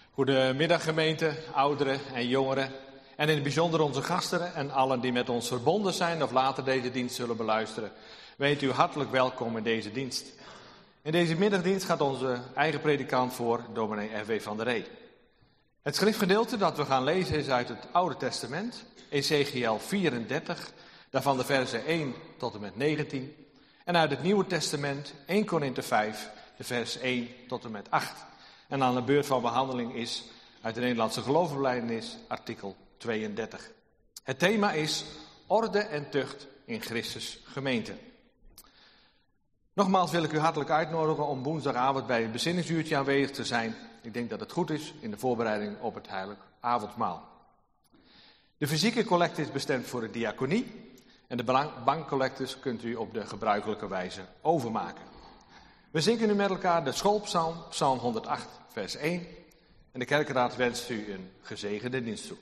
Goedemiddag gemeente, ouderen en jongeren en in het bijzonder onze gasten en allen die met ons verbonden zijn of later deze dienst zullen beluisteren. Weet u hartelijk welkom in deze dienst. In deze middagdienst gaat onze eigen predikant voor, dominee R.W. van der Ree. Het schriftgedeelte dat we gaan lezen is uit het Oude Testament, Ezechiël 34, daarvan de versen 1 tot en met 19. En uit het Nieuwe Testament 1 Korinthe 5, de vers 1 tot en met 8. En aan de beurt van behandeling is uit de Nederlandse geloofsbelijdenis artikel 32. Het thema is orde en tucht in Christus gemeente. Nogmaals wil ik u hartelijk uitnodigen om woensdagavond bij het bezinningsuurtje aanwezig te zijn. Ik denk dat het goed is in de voorbereiding op het heilig avondmaal. De fysieke collecte is bestemd voor de diaconie en de bankcollectes kunt u op de gebruikelijke wijze overmaken. We zingen nu met elkaar de schoolpsalm, psalm 108, vers 1. En de kerkenraad wenst u een gezegende dienst toe.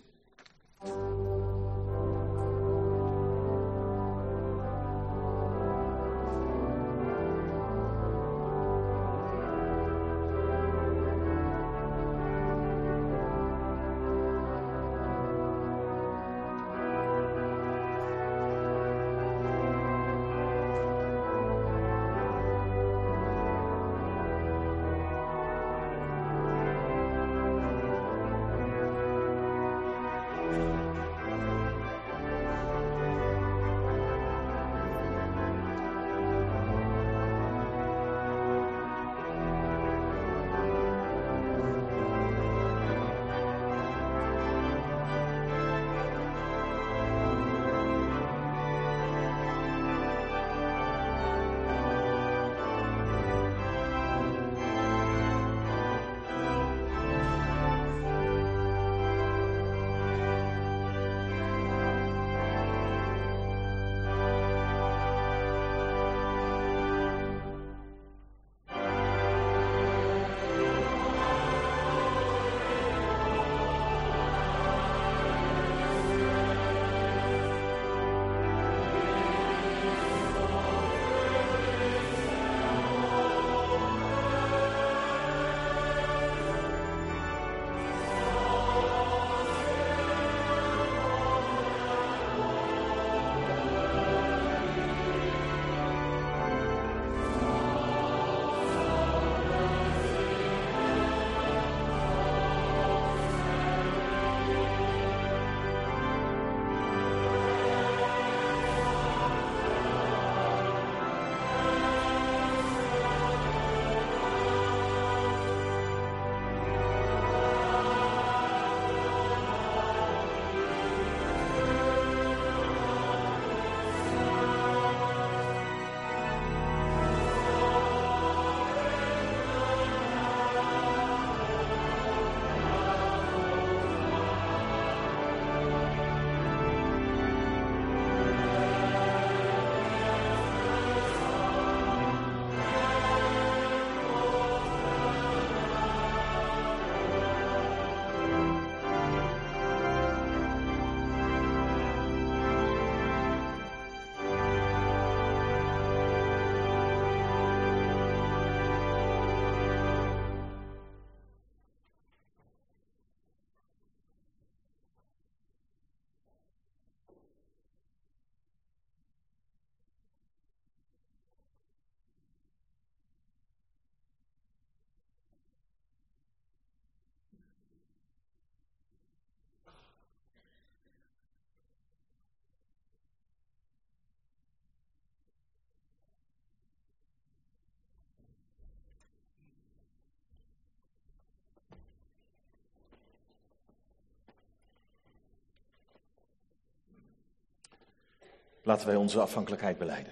Laten wij onze afhankelijkheid belijden.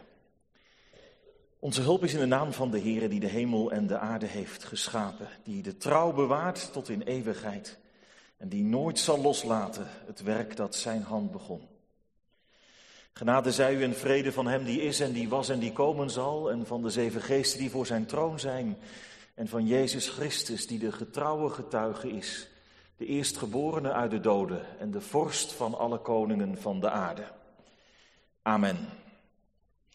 Onze hulp is in de naam van de Heere die de hemel en de aarde heeft geschapen, die de trouw bewaart tot in eeuwigheid en die nooit zal loslaten het werk dat zijn hand begon. Genade zij u en vrede van hem die is en die was en die komen zal en van de 7 geesten die voor zijn troon zijn en van Jezus Christus die de getrouwe getuige is, de eerstgeborene uit de doden en de vorst van alle koningen van de aarde. Amen.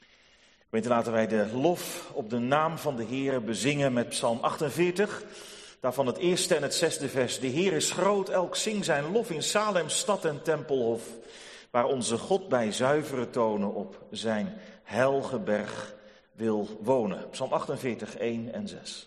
Gemeente, laten wij de lof op de naam van de Heere bezingen met Psalm 48, Daarvan het eerste en het zesde vers. De Heer is groot, elk zing zijn lof in Salem, stad en tempelhof. Waar onze God bij zuivere tonen op zijn heilige berg wil wonen. Psalm 48, 1 en 6.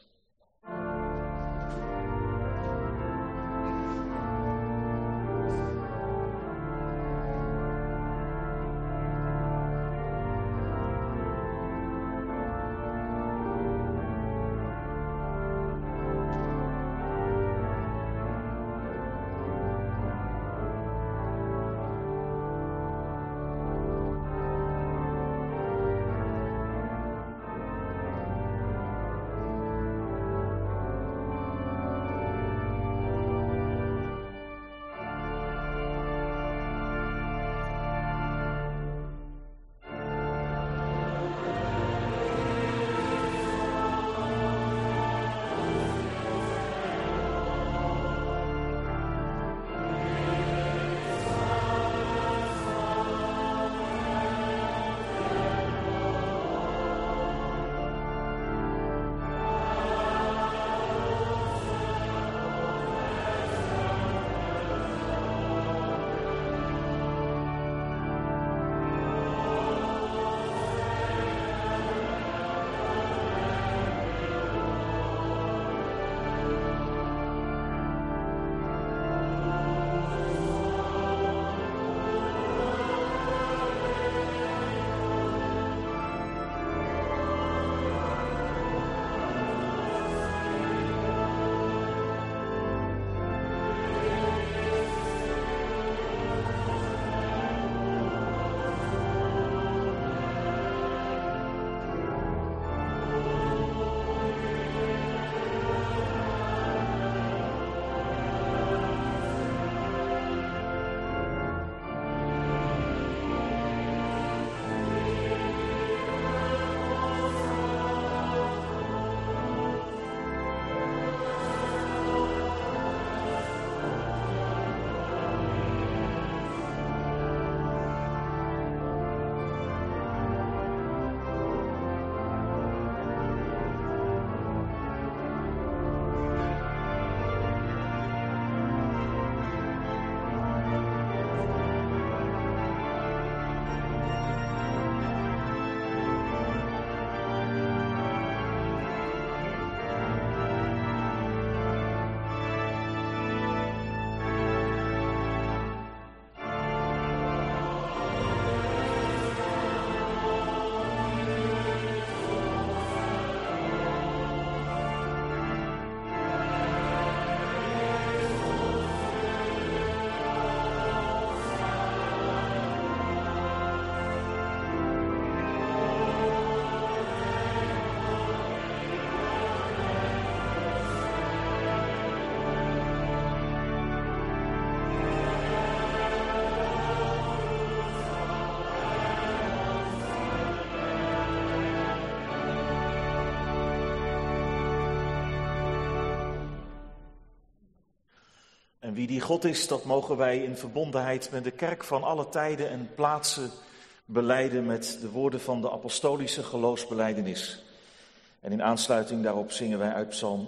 En wie die God is, dat mogen wij in verbondenheid met de kerk van alle tijden en plaatsen belijden met de woorden van de apostolische geloofsbelijdenis. En in aansluiting daarop zingen wij uit Psalm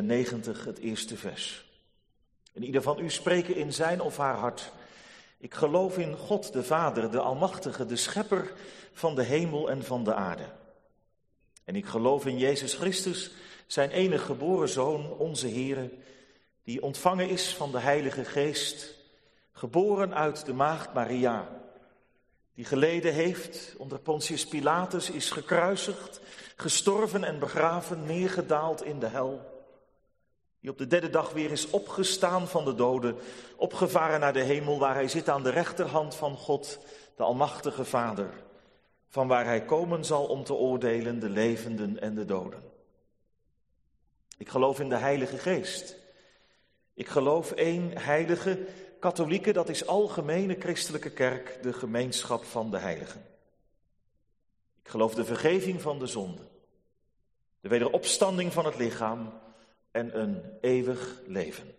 97 het eerste vers. En ieder van u spreken in zijn of haar hart: ik geloof in God de Vader, de Almachtige, de Schepper van de hemel en van de aarde. En ik geloof in Jezus Christus, zijn enige geboren Zoon, onze Heere, die ontvangen is van de Heilige Geest, geboren uit de maagd Maria, die geleden heeft onder Pontius Pilatus, is gekruisigd, gestorven en begraven, neergedaald in de hel, die op de derde dag weer is opgestaan van de doden, opgevaren naar de hemel, waar hij zit aan de rechterhand van God, de Almachtige Vader, van waar hij komen zal om te oordelen de levenden en de doden. Ik geloof in de Heilige Geest. Ik geloof één heilige, katholieke, dat is algemene christelijke kerk, de gemeenschap van de heiligen. Ik geloof de vergeving van de zonde, de wederopstanding van het lichaam en een eeuwig leven.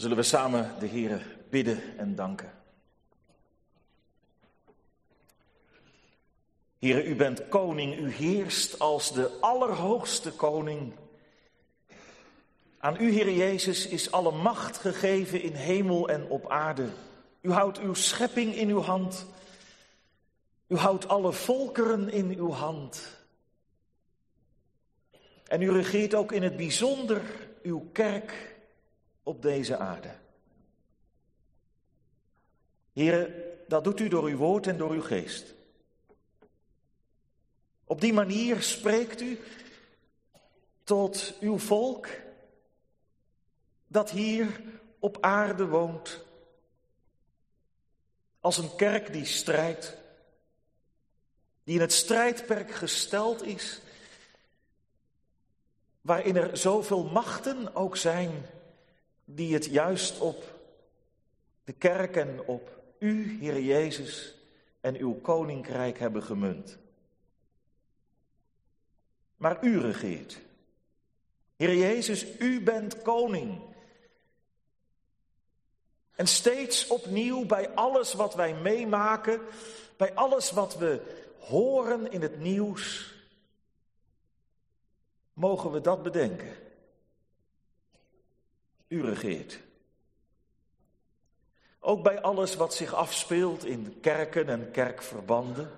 zullen we samen de Heere bidden en danken. Heere, u bent koning, u heerst als de allerhoogste koning. Aan u, Heere Jezus, is alle macht gegeven in hemel en op aarde. U houdt uw schepping in uw hand. U houdt alle volkeren in uw hand. En u regeert ook in het bijzonder uw kerk op deze aarde. Heere, dat doet u door uw woord en door uw geest. Op die manier spreekt u tot uw volk dat hier op aarde woont. Als een kerk die strijdt, die in het strijdperk gesteld is, waarin er zoveel machten ook zijn die het juist op de kerk en op u, Heer Jezus, en uw koninkrijk hebben gemunt. Maar u regeert. Heer Jezus, u bent koning. En steeds opnieuw bij alles wat wij meemaken, bij alles wat we horen in het nieuws, mogen we dat bedenken. U regeert. Ook bij alles wat zich afspeelt in kerken en kerkverbanden.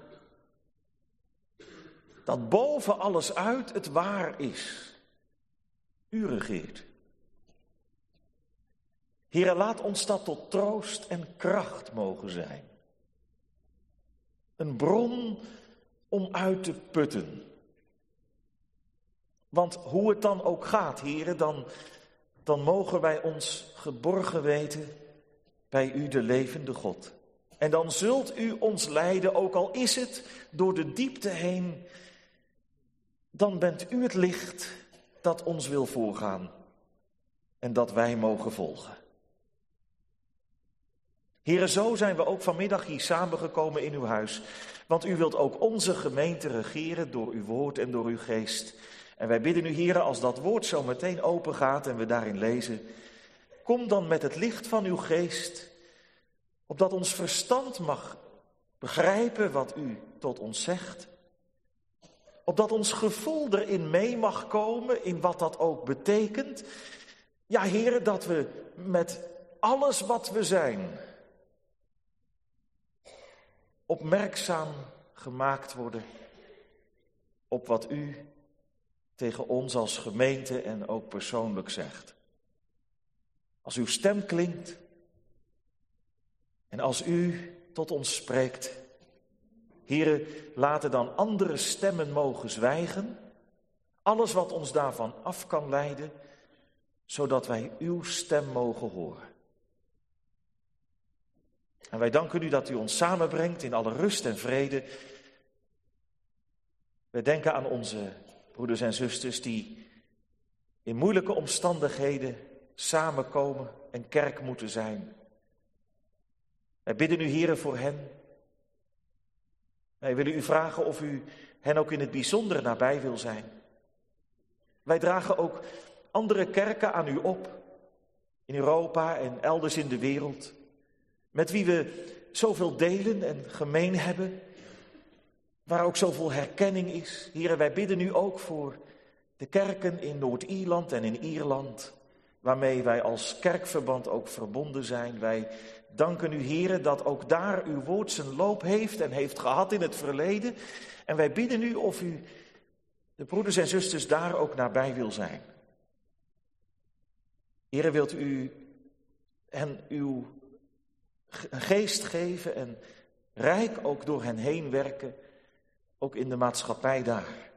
Dat boven alles uit het waar is. U regeert. Heere, laat ons dat tot troost en kracht mogen zijn. Een bron om uit te putten. Want hoe het dan ook gaat, Heere, dan mogen wij ons geborgen weten bij u, de levende God. En dan zult u ons leiden, ook al is het door de diepte heen. Dan bent u het licht dat ons wil voorgaan en dat wij mogen volgen. Heere, zo zijn we ook vanmiddag hier samengekomen in uw huis. Want u wilt ook onze gemeente regeren door uw woord en door uw geest. En wij bidden u, Heere, als dat woord zo meteen open gaat en we daarin lezen, kom dan met het licht van uw geest, opdat ons verstand mag begrijpen wat u tot ons zegt. Opdat ons gevoel erin mee mag komen, in wat dat ook betekent. Ja, Heere, dat we met alles wat we zijn opmerkzaam gemaakt worden op wat u tegen ons als gemeente en ook persoonlijk zegt. Als uw stem klinkt en als u tot ons spreekt, Heere, laten dan andere stemmen mogen zwijgen, alles wat ons daarvan af kan leiden, zodat wij uw stem mogen horen. En wij danken u dat u ons samenbrengt in alle rust en vrede. Wij denken aan onze broeders en zusters die in moeilijke omstandigheden samenkomen en kerk moeten zijn. Wij bidden u, Heere, voor hen. Wij willen u vragen of u hen ook in het bijzonder nabij wil zijn. Wij dragen ook andere kerken aan u op, in Europa en elders in de wereld, met wie we zoveel delen en gemeen hebben, waar ook zoveel herkenning is. Heere, wij bidden u ook voor de kerken in Noord-Ierland en in Ierland, waarmee wij als kerkverband ook verbonden zijn. Wij danken u, Heere, dat ook daar uw woord zijn loop heeft en heeft gehad in het verleden. En wij bidden u of u de broeders en zusters daar ook nabij wil zijn. Heere, wilt u hen uw geest geven en rijk ook door hen heen werken, ook in de maatschappij daar.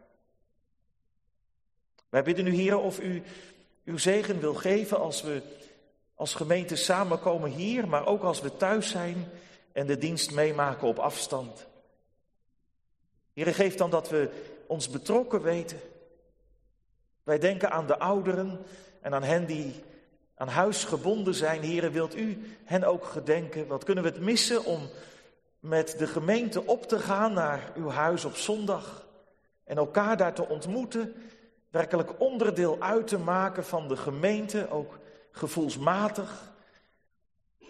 Wij bidden u, Heere, of u uw zegen wil geven als we als gemeente samenkomen hier, maar ook als we thuis zijn en de dienst meemaken op afstand. Heere, geef dan dat we ons betrokken weten. Wij denken aan de ouderen en aan hen die aan huis gebonden zijn. Heere, wilt u hen ook gedenken? Wat kunnen we het missen om met de gemeente op te gaan naar uw huis op zondag en elkaar daar te ontmoeten, werkelijk onderdeel uit te maken van de gemeente, ook gevoelsmatig,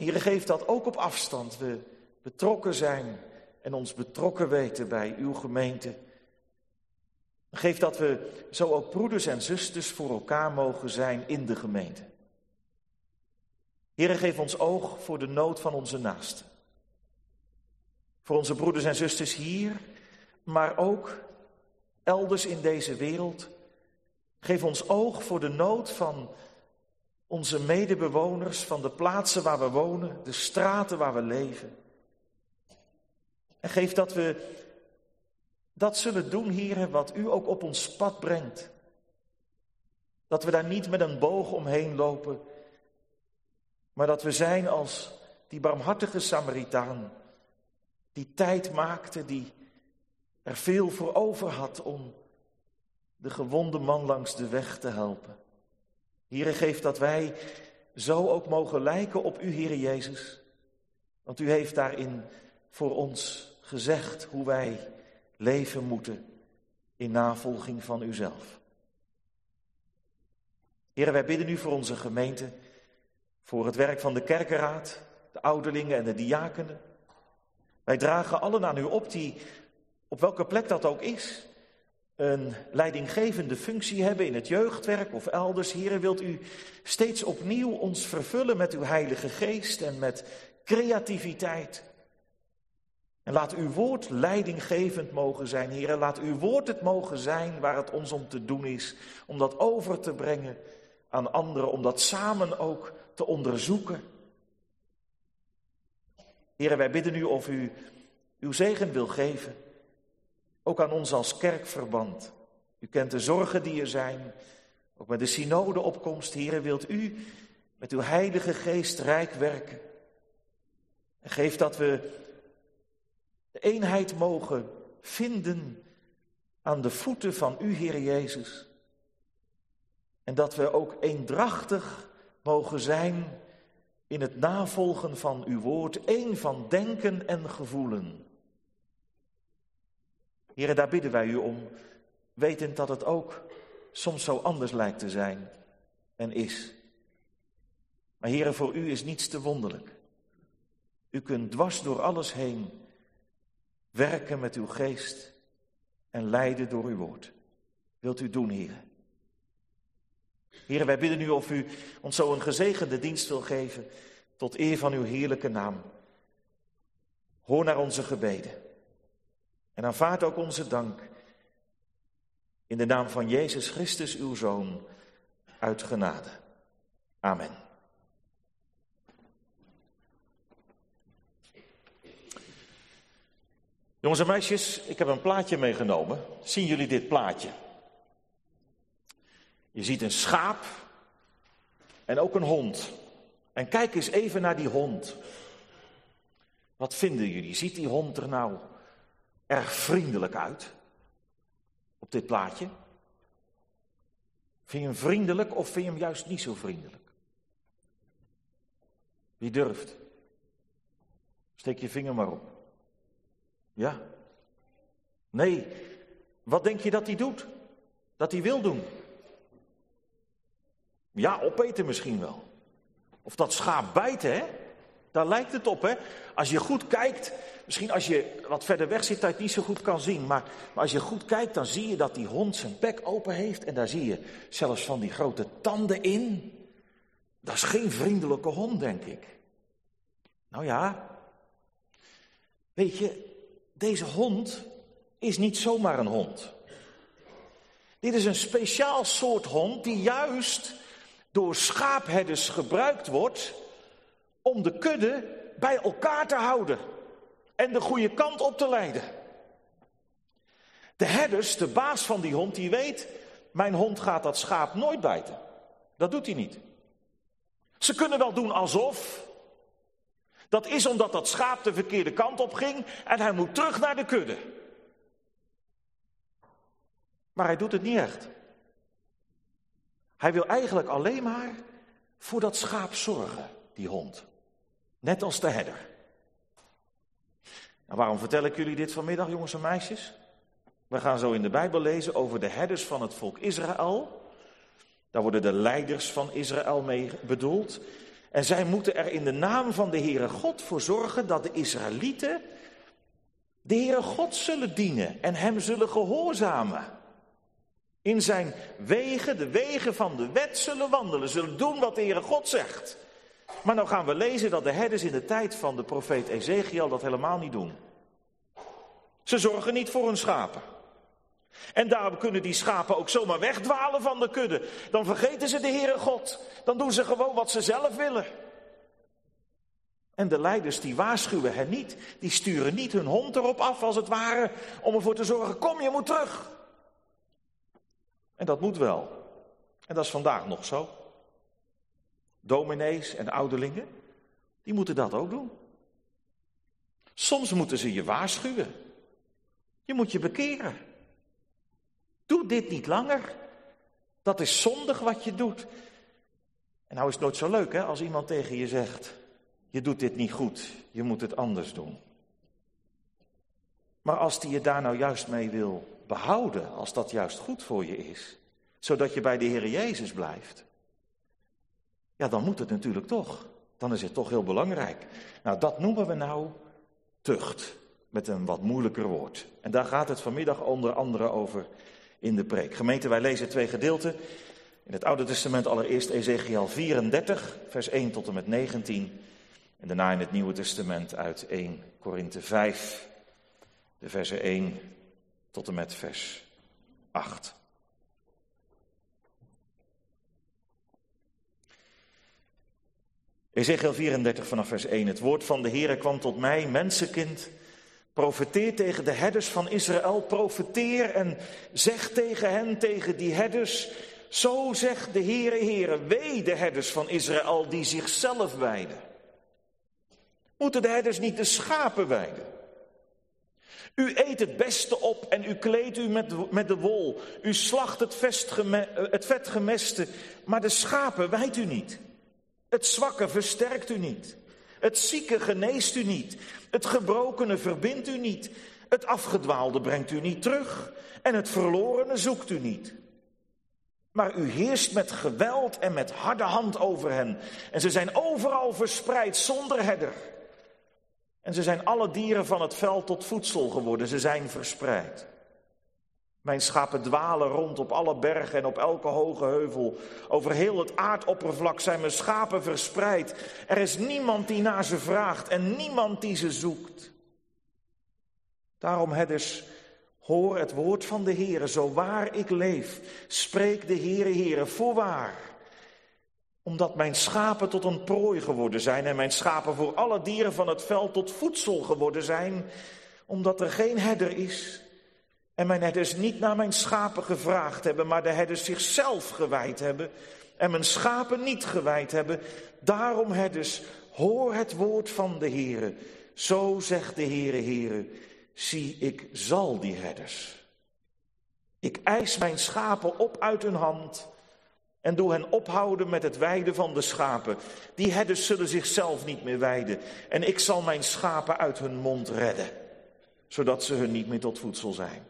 Heere, geef dat ook op afstand we betrokken zijn en ons betrokken weten bij uw gemeente. Geef dat we zo ook broeders en zusters voor elkaar mogen zijn in de gemeente. Heere, geef ons oog voor de nood van onze naasten. Voor onze broeders en zusters hier, maar ook elders in deze wereld. Geef ons oog voor de nood van onze medebewoners, van de plaatsen waar we wonen, de straten waar we leven. En geef dat we dat zullen doen, Heere, wat u ook op ons pad brengt. Dat we daar niet met een boog omheen lopen, maar dat we zijn als die barmhartige Samaritaan, die tijd maakte, die er veel voor over had om de gewonde man langs de weg te helpen. Heere, geef dat wij zo ook mogen lijken op u, Heere Jezus. Want u heeft daarin voor ons gezegd hoe wij leven moeten in navolging van uzelf. Heere, wij bidden u voor onze gemeente, voor het werk van de kerkenraad, de ouderlingen en de diakenen. Wij dragen allen aan u op die, op welke plek dat ook is, een leidinggevende functie hebben in het jeugdwerk of elders. Heere, wilt u steeds opnieuw ons vervullen met uw Heilige Geest en met creativiteit. En laat uw woord leidinggevend mogen zijn, Heere. Laat uw woord het mogen zijn waar het ons om te doen is. Om dat over te brengen aan anderen, om dat samen ook te onderzoeken. Heere, wij bidden u of u uw zegen wil geven. Ook aan ons als kerkverband. U kent de zorgen die er zijn. Ook met de synodeopkomst, Heere, wilt u met uw Heilige Geest rijk werken. En geef dat we de eenheid mogen vinden aan de voeten van u, Heere Jezus. En dat we ook eendrachtig mogen zijn in het navolgen van uw woord, één van denken en gevoelen. Heere, daar bidden wij u om, wetend dat het ook soms zo anders lijkt te zijn en is. Maar Heere, voor u is niets te wonderlijk. U kunt dwars door alles heen werken met uw geest en leiden door uw woord. Wilt u doen, Heere? Heere, wij bidden u of u ons zo een gezegende dienst wil geven tot eer van uw heerlijke naam. Hoor naar onze gebeden en aanvaard ook onze dank in de naam van Jezus Christus, uw Zoon, uit genade. Amen. Jongens en meisjes, ik heb een plaatje meegenomen. Zien jullie dit plaatje? Je ziet een schaap en ook een hond. En kijk eens even naar die hond. Wat vinden jullie? Ziet die hond er nou erg vriendelijk uit? Op dit plaatje? Vind je hem vriendelijk of vind je hem juist niet zo vriendelijk? Wie durft? Steek je vinger maar op. Ja? Nee. Wat denk je dat hij doet? Dat hij wil doen? Ja, opeten misschien wel. Of dat schaap bijten, hè? Daar lijkt het op, hè? Als je goed kijkt, misschien als je wat verder weg zit, dat je het niet zo goed kan zien. Maar als je goed kijkt, dan zie je dat die hond zijn bek open heeft. En daar zie je zelfs van die grote tanden in. Dat is geen vriendelijke hond, denk ik. Nou ja. Weet je, deze hond is niet zomaar een hond. Dit is een speciaal soort hond die juist door schaapherders gebruikt wordt om de kudde bij elkaar te houden en de goede kant op te leiden. De herders, de baas van die hond, die weet, mijn hond gaat dat schaap nooit bijten. Dat doet hij niet. Ze kunnen wel doen alsof. Dat is omdat dat schaap de verkeerde kant op ging en hij moet terug naar de kudde. Maar hij doet het niet echt. Hij wil eigenlijk alleen maar voor dat schaap zorgen, die hond. Net als de herder. Nou, waarom vertel ik jullie dit vanmiddag, jongens en meisjes? We gaan zo in de Bijbel lezen over de herders van het volk Israël. Daar worden de leiders van Israël mee bedoeld. En zij moeten er in de naam van de Heere God voor zorgen dat de Israëlieten de Heere God zullen dienen en hem zullen gehoorzamen. In zijn wegen, de wegen van de wet zullen wandelen, zullen doen wat de Heere God zegt. Maar nou gaan we lezen dat de herders in de tijd van de profeet Ezechiel dat helemaal niet doen. Ze zorgen niet voor hun schapen. En daarom kunnen die schapen ook zomaar wegdwalen van de kudde. Dan vergeten ze de Heere God. Dan doen ze gewoon wat ze zelf willen. En de leiders die waarschuwen hen niet. Die sturen niet hun hond erop af als het ware. Om ervoor te zorgen, kom je moet terug. En dat moet wel. En dat is vandaag nog zo. Dominees en ouderlingen, die moeten dat ook doen. Soms moeten ze je waarschuwen. Je moet je bekeren. Doe dit niet langer. Dat is zondig wat je doet. En nou is het nooit zo leuk als iemand tegen je zegt, je doet dit niet goed, je moet het anders doen. Maar als die je daar nou juist mee wil behouden, als dat juist goed voor je is, zodat je bij de Heer Jezus blijft, ja, dan moet het natuurlijk toch. Dan is het toch heel belangrijk. Nou, dat noemen we nou tucht, met een wat moeilijker woord. En daar gaat het vanmiddag onder andere over in de preek. Gemeente, wij lezen 2 gedeelten. In het Oude Testament allereerst Ezechiel 34, vers 1 tot en met 19. En daarna in het Nieuwe Testament uit 1 Korinthe 5, de versen 1 tot en met vers 8. Ezechiel 34 vanaf vers 1. Het woord van de Heere kwam tot mij, mensenkind. Profeteer tegen de herders van Israël, profeteer en zeg tegen hen, tegen die herders. Zo zegt de Heere, wee de herders van Israël die zichzelf weiden. Moeten de herders niet de schapen weiden? U eet het beste op en u kleedt u met de wol. U slacht het vetgemeste, maar de schapen weidt u niet. Het zwakke versterkt u niet. Het zieke geneest u niet. Het gebrokene verbindt u niet. Het afgedwaalde brengt u niet terug. En het verlorene zoekt u niet. Maar u heerst met geweld en met harde hand over hen. En ze zijn overal verspreid zonder herder. En ze zijn alle dieren van het veld tot voedsel geworden. Ze zijn verspreid. Mijn schapen dwalen rond op alle bergen en op elke hoge heuvel. Over heel het aardoppervlak zijn mijn schapen verspreid. Er is niemand die naar ze vraagt en niemand die ze zoekt. Daarom, herders, hoor het woord van de Heere, zo waar ik leef. Spreek de Heere, voorwaar. Omdat mijn schapen tot een prooi geworden zijn en mijn schapen voor alle dieren van het veld tot voedsel geworden zijn. Omdat er geen herder is. En mijn herders niet naar mijn schapen gevraagd hebben, maar de herders zichzelf gewijd hebben. En mijn schapen niet gewijd hebben. Daarom, herders, hoor het woord van de Heere. Zo zegt de Heere, zie, ik zal die herders. Ik eis mijn schapen op uit hun hand en doe hen ophouden met het weiden van de schapen. Die herders zullen zichzelf niet meer weiden. En ik zal mijn schapen uit hun mond redden, zodat ze hun niet meer tot voedsel zijn.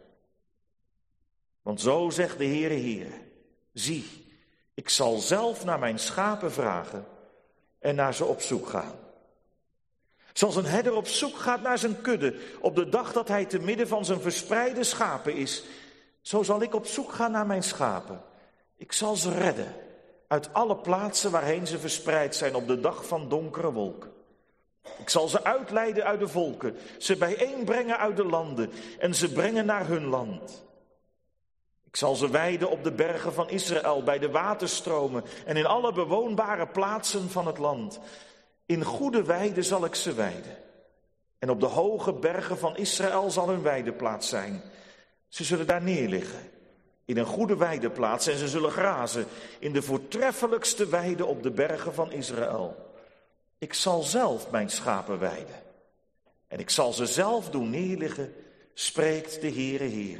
Want zo zegt de Heere, zie, ik zal zelf naar mijn schapen vragen en naar ze op zoek gaan. Zoals een herder op zoek gaat naar zijn kudde op de dag dat hij te midden van zijn verspreide schapen is, zo zal ik op zoek gaan naar mijn schapen. Ik zal ze redden uit alle plaatsen waarheen ze verspreid zijn op de dag van donkere wolken. Ik zal ze uitleiden uit de volken, ze bijeenbrengen uit de landen en ze brengen naar hun land. Ik zal ze weiden op de bergen van Israël, bij de waterstromen en in alle bewoonbare plaatsen van het land. In goede weiden zal ik ze weiden. En op de hoge bergen van Israël zal hun weideplaats zijn. Ze zullen daar neerliggen, in een goede weideplaats, en ze zullen grazen in de voortreffelijkste weide op de bergen van Israël. Ik zal zelf mijn schapen weiden. En ik zal ze zelf doen neerliggen, spreekt de Heere.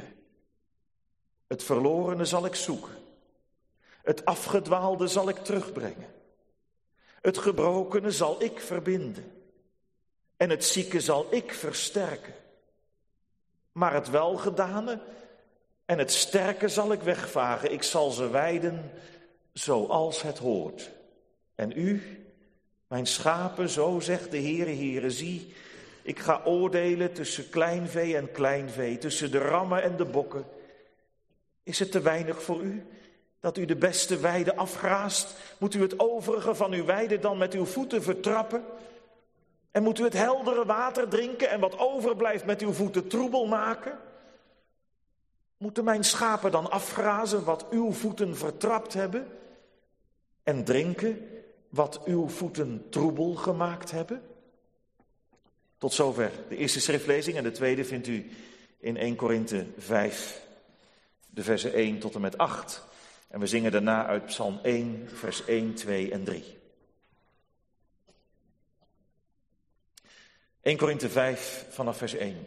Het verlorene zal ik zoeken. Het afgedwaalde zal ik terugbrengen. Het gebrokene zal ik verbinden. En het zieke zal ik versterken. Maar het welgedane en het sterke zal ik wegvagen. Ik zal ze weiden zoals het hoort. En u, Mijn schapen, zo zegt de Heere, zie, ik ga oordelen tussen klein vee en klein vee, tussen de rammen en de bokken. Is het te weinig voor u dat u de beste weide afgraast? Moet u het overige van uw weide dan met uw voeten vertrappen? En moet u het heldere water drinken en wat overblijft met uw voeten troebel maken? Moeten mijn schapen dan afgrazen wat uw voeten vertrapt hebben? En drinken wat uw voeten troebel gemaakt hebben? Tot zover de eerste schriftlezing en de tweede vindt u in 1 Korinthe 5, de versen 1 tot en met 8. En we zingen daarna uit Psalm 1, vers 1, 2 en 3. 1 Korinthe 5 vanaf vers 1.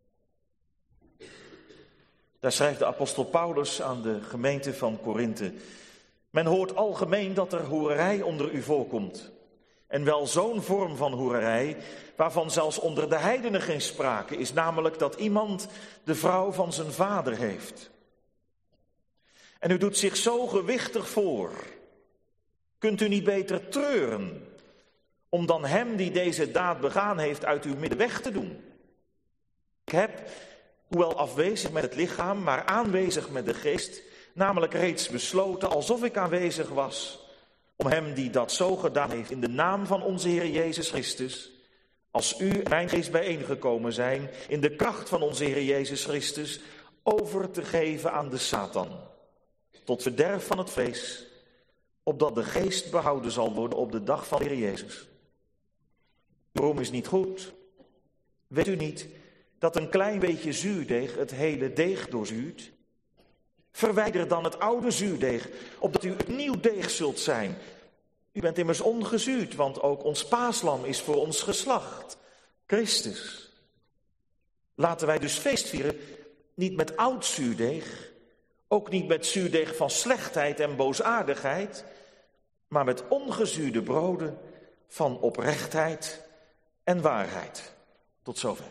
Daar schrijft de apostel Paulus aan de gemeente van Korinthe: men hoort algemeen dat er hoererij onder u voorkomt. En wel zo'n vorm van hoererij, waarvan zelfs onder de heidenen geen sprake is, namelijk dat iemand de vrouw van zijn vader heeft. En u doet zich zo gewichtig voor. Kunt u niet beter treuren, om dan hem die deze daad begaan heeft uit uw midden weg te doen? Ik heb, hoewel afwezig met het lichaam, maar aanwezig met de geest, namelijk reeds besloten, alsof ik aanwezig was, om hem die dat zo gedaan heeft in de naam van onze Heer Jezus Christus, als u en mijn geest bijeengekomen zijn, in de kracht van onze Heer Jezus Christus, over te geven aan de Satan, tot verderf van het vlees, opdat de geest behouden zal worden op de dag van de Heer Jezus. Uw roem is niet goed. Weet u niet dat een klein beetje zuurdeeg het hele deeg doorzuurt? Verwijder dan het oude zuurdeeg, opdat u het nieuw deeg zult zijn. U bent immers ongezuurd, want ook ons paaslam is voor ons geslacht, Christus. Laten wij dus feest vieren, niet met oud zuurdeeg, ook niet met zuurdeeg van slechtheid en boosaardigheid, maar met ongezuurde broden van oprechtheid en waarheid. Tot zover.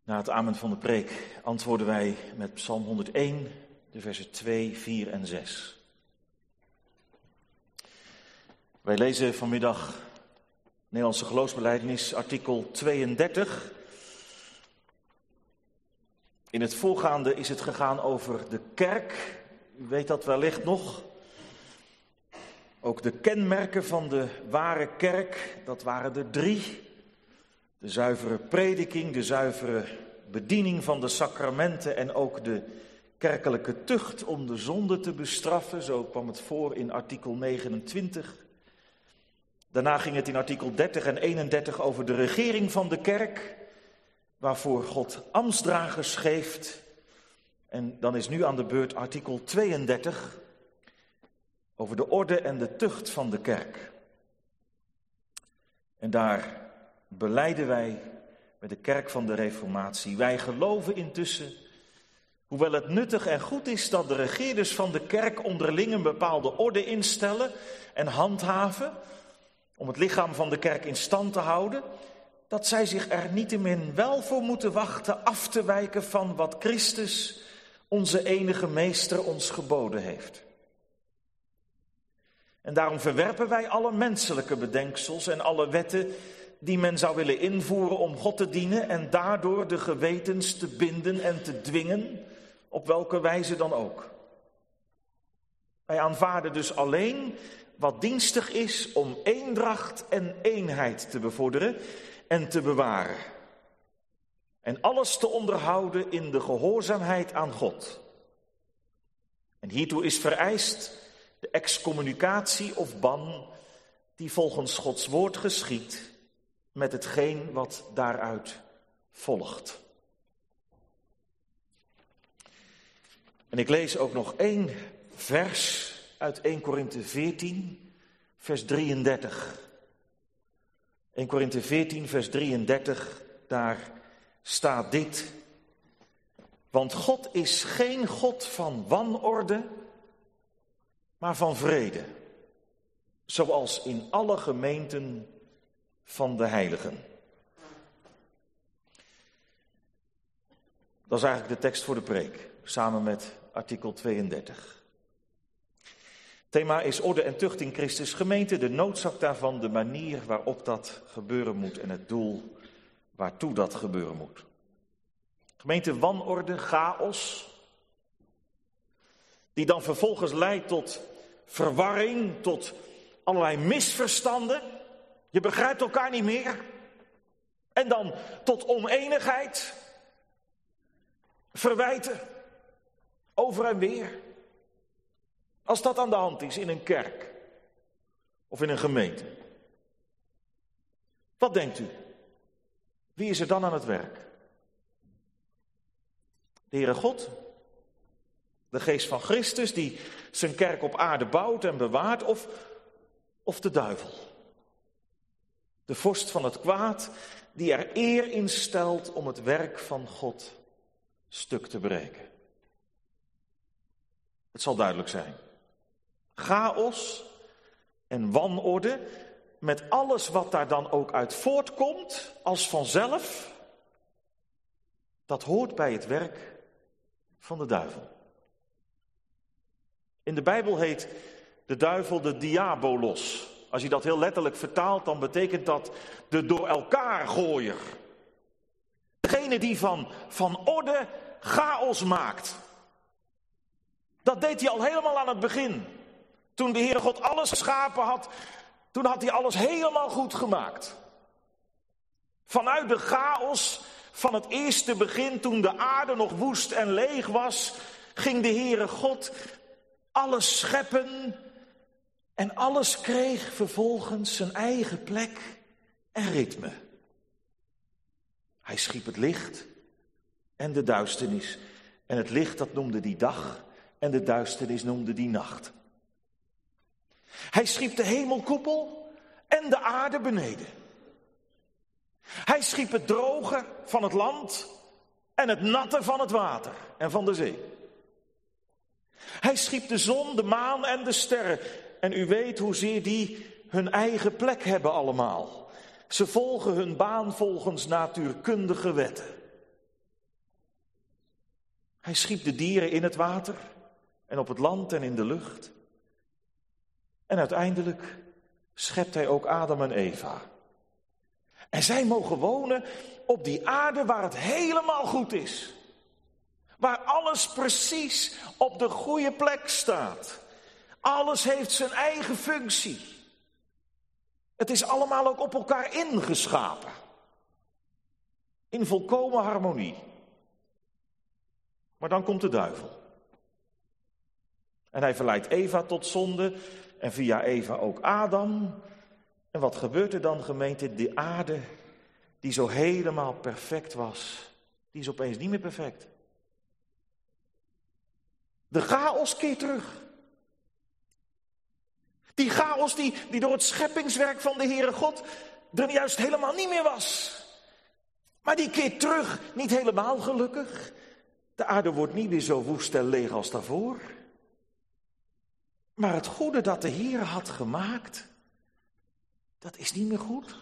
Na het amen van de preek antwoorden wij met Psalm 101, de versen 2, 4 en 6. Wij lezen vanmiddag Nederlandse geloofsbelijdenis, artikel 32. In het voorgaande is het gegaan over de kerk. U weet dat wellicht nog. Ook de kenmerken van de ware kerk, dat waren er 3. De zuivere prediking, de zuivere bediening van de sacramenten en ook de kerkelijke tucht om de zonde te bestraffen. Zo kwam het voor in artikel 29. Daarna ging het in artikel 30 en 31 over de regering van de kerk, waarvoor God ambtsdragers geeft. En dan is nu aan de beurt artikel 32 over de orde en de tucht van de kerk. En daar belijden wij met de kerk van de Reformatie. Wij geloven intussen, hoewel het nuttig en goed is dat de regeerders van de kerk onderling een bepaalde orde instellen en handhaven, om het lichaam van de kerk in stand te houden, dat zij zich er niettemin wel voor moeten wachten af te wijken van wat Christus, onze enige meester, ons geboden heeft. En daarom verwerpen wij alle menselijke bedenksels en alle wetten die men zou willen invoeren om God te dienen en daardoor de gewetens te binden en te dwingen, op welke wijze dan ook. Wij aanvaarden dus alleen wat dienstig is om eendracht en eenheid te bevorderen en te bewaren. En alles te onderhouden in de gehoorzaamheid aan God. En hiertoe is vereist de excommunicatie of ban die volgens Gods woord geschiedt met hetgeen wat daaruit volgt. En ik lees ook nog 1 vers uit 1 Korinthe 14, vers 33. 1 Korinthe 14, vers 33, daar staat dit. Want God is geen God van wanorde, maar van vrede. Zoals in alle gemeenten van de heiligen. Dat is eigenlijk de tekst voor de preek, samen met artikel 32. Thema is orde en tucht in Christus gemeente, de noodzaak daarvan, de manier waarop dat gebeuren moet en het doel waartoe dat gebeuren moet. Gemeente wanorde, chaos, die dan vervolgens leidt tot verwarring, tot allerlei misverstanden. Je begrijpt elkaar niet meer. En dan tot oneenigheid, verwijten, over en weer. Als dat aan de hand is in een kerk of in een gemeente. Wat denkt u? Wie is er dan aan het werk? De Heere God, de geest van Christus die zijn kerk op aarde bouwt en bewaart, of de duivel? De vorst van het kwaad die er eer in stelt om het werk van God stuk te breken. Het zal duidelijk zijn. Chaos en wanorde, met alles wat daar dan ook uit voortkomt, als vanzelf, dat hoort bij het werk van de duivel. In de Bijbel heet de duivel de diabolos. Als je dat heel letterlijk vertaalt, dan betekent dat de door elkaar gooier. Degene die van orde chaos maakt. Dat deed hij al helemaal aan het begin. Toen de Heere God alles geschapen had, toen had hij alles helemaal goed gemaakt. Vanuit de chaos van het eerste begin, toen de aarde nog woest en leeg was, ging de Heere God alles scheppen en alles kreeg vervolgens zijn eigen plek en ritme. Hij schiep het licht en de duisternis. En het licht, dat noemde die dag, en de duisternis noemde die nacht. Hij schiep de hemelkoepel en de aarde beneden. Hij schiep het droge van het land en het natte van het water en van de zee. Hij schiep de zon, de maan en de sterren. En u weet hoezeer die hun eigen plek hebben allemaal. Ze volgen hun baan volgens natuurkundige wetten. Hij schiep de dieren in het water en op het land en in de lucht. En uiteindelijk schept hij ook Adam en Eva. En zij mogen wonen op die aarde waar het helemaal goed is. Waar alles precies op de goede plek staat. Alles heeft zijn eigen functie. Het is allemaal ook op elkaar ingeschapen. In volkomen harmonie. Maar dan komt de duivel. En hij verleidt Eva tot zonde en via Eva ook Adam. En wat gebeurt er dan, gemeente? De aarde die zo helemaal perfect was, die is opeens niet meer perfect. De chaos keert terug. Die chaos die door het scheppingswerk van de Heere God er juist helemaal niet meer was. Maar die keert terug, niet helemaal gelukkig. De aarde wordt niet meer zo woest en leeg als daarvoor. Maar het goede dat de Heer had gemaakt, dat is niet meer goed.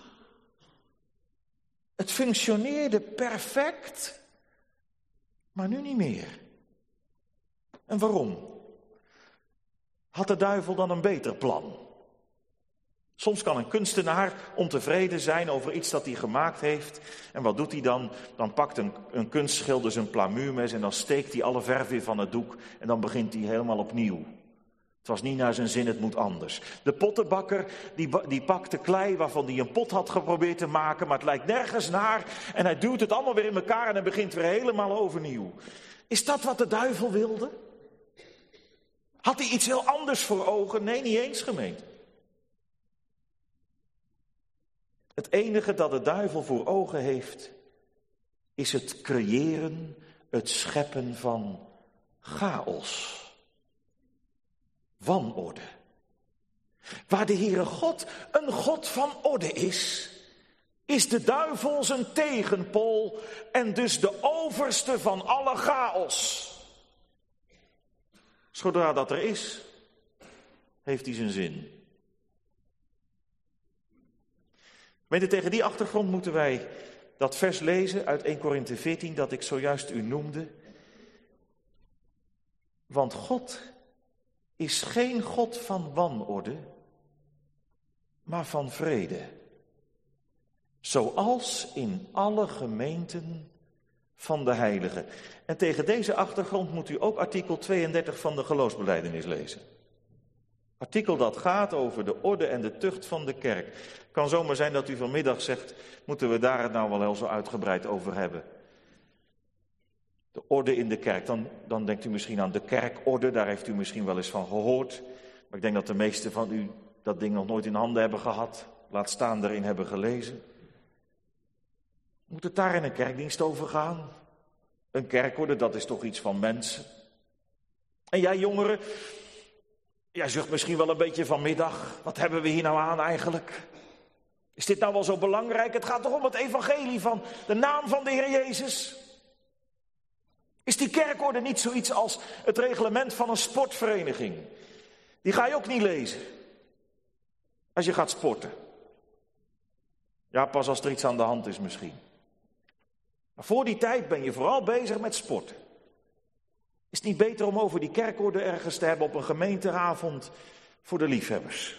Het functioneerde perfect, maar nu niet meer. En waarom? Had de duivel dan een beter plan? Soms kan een kunstenaar ontevreden zijn over iets dat hij gemaakt heeft. En wat doet hij dan? Dan pakt een kunstschilder zijn plamuurmes en dan steekt hij alle verf in van het doek. En dan begint hij helemaal opnieuw. Het was niet naar zijn zin, het moet anders. De pottenbakker die pakt de klei waarvan hij een pot had geprobeerd te maken, maar het lijkt nergens naar. En hij duwt het allemaal weer in elkaar en hij begint weer helemaal overnieuw. Is dat wat de duivel wilde? Had hij iets heel anders voor ogen? Nee, niet eens, gemeente. Het enige dat de duivel voor ogen heeft, is het creëren, het scheppen van chaos. Wanorde. Waar de Heere God een God van orde is de duivel zijn tegenpool en dus de overste van alle chaos. Zodra dat er is, heeft hij zijn zin. Tegen die achtergrond moeten wij dat vers lezen uit 1 Korinthe 14 dat ik zojuist u noemde. Want God is geen God van wanorde, maar van vrede. Zoals in alle gemeenten van de heiligen. En tegen deze achtergrond moet u ook artikel 32 van de geloofsbelijdenis lezen. Artikel dat gaat over de orde en de tucht van de kerk. Het kan zomaar zijn dat u vanmiddag zegt, moeten we daar het nou wel heel zo uitgebreid over hebben. De orde in de kerk, dan denkt u misschien aan de kerkorde, daar heeft u misschien wel eens van gehoord. Maar ik denk dat de meesten van u dat ding nog nooit in handen hebben gehad, laat staan erin hebben gelezen. Moet het daar in een kerkdienst over gaan? Een kerkorde, dat is toch iets van mensen. En jij jongeren, jij zucht misschien wel een beetje vanmiddag. Wat hebben we hier nou aan eigenlijk? Is dit nou wel zo belangrijk? Het gaat toch om het evangelie van de naam van de Heer Jezus? Is die kerkorde niet zoiets als het reglement van een sportvereniging? Die ga je ook niet lezen. Als je gaat sporten. Ja, pas als er iets aan de hand is misschien. Maar voor die tijd ben je vooral bezig met sporten. Is het niet beter om over die kerkorde ergens te hebben op een gemeenteavond voor de liefhebbers?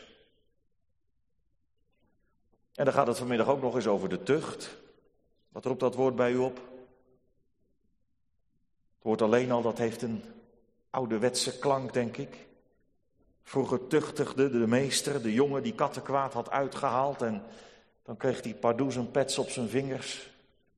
En dan gaat het vanmiddag ook nog eens over de tucht. Wat roept dat woord bij u op? Het woord alleen al, dat heeft een ouderwetse klank, denk ik. Vroeger tuchtigde de meester de jongen die kattenkwaad had uitgehaald en dan kreeg hij pardoes een pets op zijn vingers.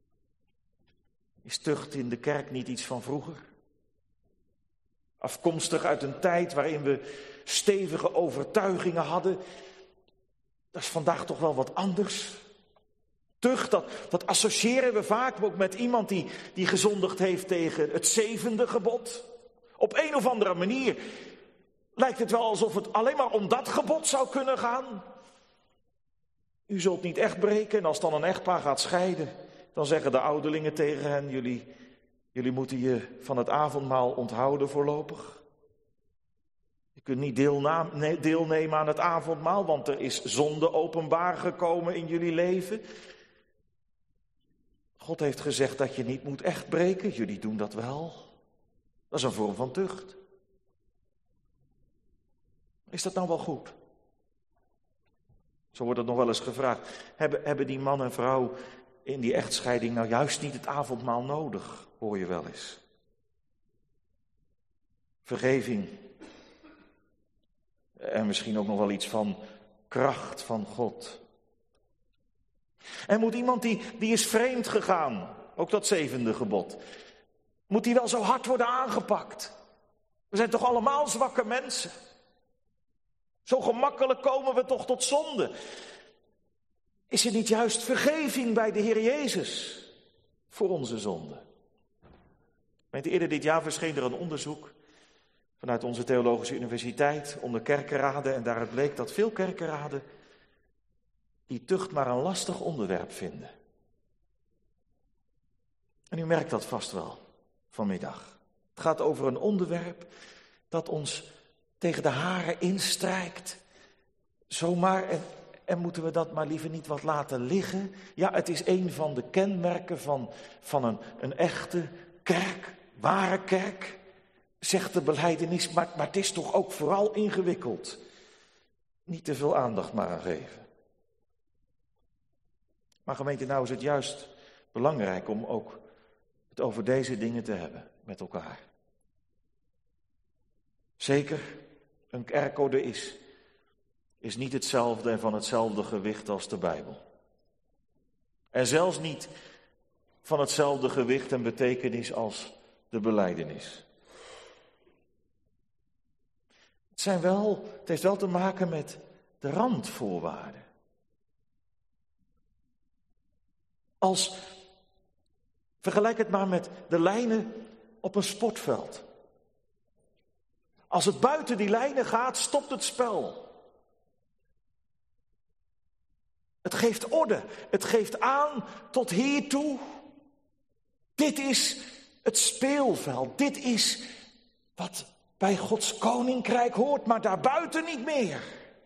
Is tucht in de kerk niet iets van vroeger? Afkomstig uit een tijd waarin we stevige overtuigingen hadden. Dat is vandaag toch wel wat anders. Tucht, dat associëren we vaak ook met iemand die gezondigd heeft tegen het 7e gebod. Op een of andere manier lijkt het wel alsof het alleen maar om dat gebod zou kunnen gaan. U zult niet echt breken en als dan een echtpaar gaat scheiden, dan zeggen de ouderlingen tegen hen, jullie moeten je van het avondmaal onthouden voorlopig. Je kunt niet deelnemen aan het avondmaal, want er is zonde openbaar gekomen in jullie leven. God heeft gezegd dat je niet moet echt breken, jullie doen dat wel. Dat is een vorm van tucht. Is dat nou wel goed? Zo wordt het nog wel eens gevraagd. Hebben die man en vrouw in die echtscheiding nou juist niet het avondmaal nodig? Hoor je wel eens. Vergeving. En misschien ook nog wel iets van kracht van God. En moet iemand die is vreemd gegaan, ook dat 7e gebod, moet die wel zo hard worden aangepakt? We zijn toch allemaal zwakke mensen? Zo gemakkelijk komen we toch tot zonde? Is er niet juist vergeving bij de Heer Jezus voor onze zonde? Eerder dit jaar verscheen er een onderzoek vanuit onze Theologische Universiteit onder kerkenraden. En daaruit bleek dat veel kerkenraden die tucht maar een lastig onderwerp vinden. En u merkt dat vast wel vanmiddag. Het gaat over een onderwerp dat ons tegen de haren instrijkt. Zomaar, en moeten we dat maar liever niet wat laten liggen? Ja, het is een van de kenmerken van een echte kerk, ware kerk, zegt de belijdenis, maar het is toch ook vooral ingewikkeld. Niet te veel aandacht maar aan geven. Maar gemeente, nou is het juist belangrijk om ook het over deze dingen te hebben met elkaar. Zeker, een kerkorde is niet hetzelfde en van hetzelfde gewicht als de Bijbel. En zelfs niet van hetzelfde gewicht en betekenis als de belijdenis. Het heeft wel te maken met de randvoorwaarden. Vergelijk het maar met de lijnen op een sportveld. Als het buiten die lijnen gaat, stopt het spel. Het geeft orde. Het geeft aan tot hiertoe. Dit is het speelveld. Dit is wat bij Gods koninkrijk hoort, maar daarbuiten niet meer.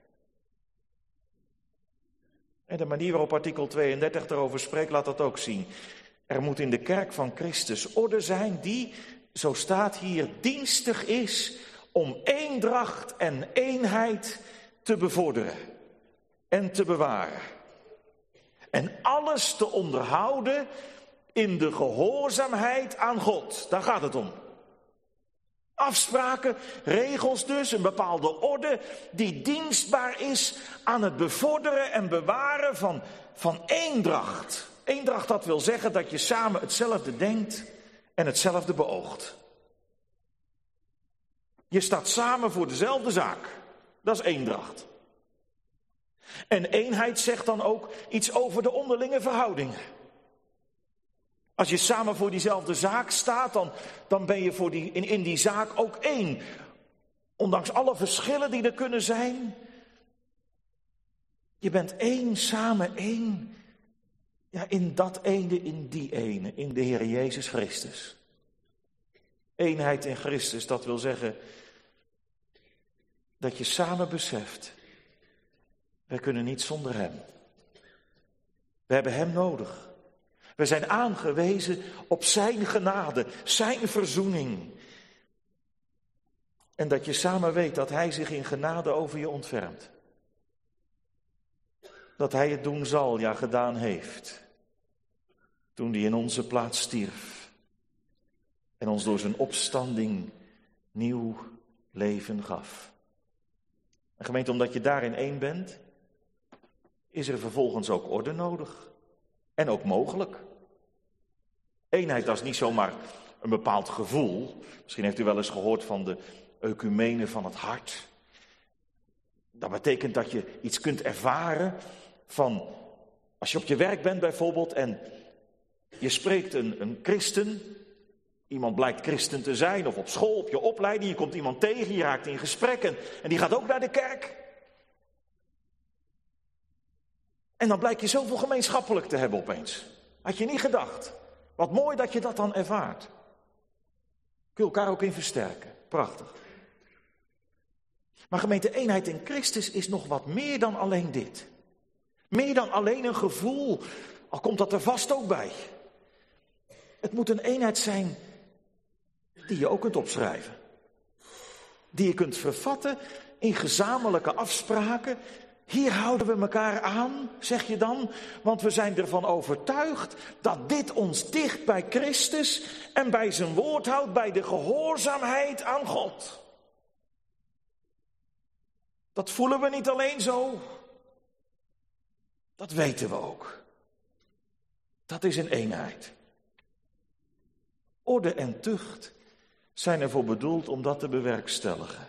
En de manier waarop artikel 32 erover spreekt, laat dat ook zien. Er moet in de kerk van Christus orde zijn die, zo staat hier, dienstig is om eendracht en eenheid te bevorderen en te bewaren. En alles te onderhouden in de gehoorzaamheid aan God. Daar gaat het om. Afspraken, regels dus, een bepaalde orde die dienstbaar is aan het bevorderen en bewaren van eendracht. Eendracht, dat wil zeggen dat je samen hetzelfde denkt en hetzelfde beoogt. Je staat samen voor dezelfde zaak. Dat is eendracht. En eenheid zegt dan ook iets over de onderlinge verhoudingen. Als je samen voor diezelfde zaak staat, dan ben je in die zaak ook één. Ondanks alle verschillen die er kunnen zijn. Je bent één, samen één. Ja, in dat ene, in die ene, in de Heer Jezus Christus. Eenheid in Christus, dat wil zeggen dat je samen beseft, wij kunnen niet zonder Hem. We hebben Hem nodig. We zijn aangewezen op zijn genade, zijn verzoening. En dat je samen weet dat hij zich in genade over je ontfermt. Dat hij het doen zal, ja gedaan heeft. Toen hij in onze plaats stierf. En ons door zijn opstanding nieuw leven gaf. En gemeente, omdat je daarin één bent, is er vervolgens ook orde nodig. En ook mogelijk. Eenheid, dat is niet zomaar een bepaald gevoel. Misschien heeft u wel eens gehoord van de ecumene van het hart. Dat betekent dat je iets kunt ervaren van, als je op je werk bent bijvoorbeeld en je spreekt een christen, iemand blijkt christen te zijn, of op school, op je opleiding, je komt iemand tegen, je raakt in gesprek en die gaat ook naar de kerk. En dan blijkt je zoveel gemeenschappelijk te hebben opeens. Had je niet gedacht. Wat mooi dat je dat dan ervaart. Kun je elkaar ook in versterken. Prachtig. Maar gemeente, eenheid in Christus is nog wat meer dan alleen dit. Meer dan alleen een gevoel, al komt dat er vast ook bij. Het moet een eenheid zijn die je ook kunt opschrijven. Die je kunt vervatten in gezamenlijke afspraken. Hier houden we elkaar aan, zeg je dan, want we zijn ervan overtuigd dat dit ons dicht bij Christus en bij zijn woord houdt, bij de gehoorzaamheid aan God. Dat voelen we niet alleen zo, dat weten we ook. Dat is een eenheid. Orde en tucht zijn ervoor bedoeld om dat te bewerkstelligen.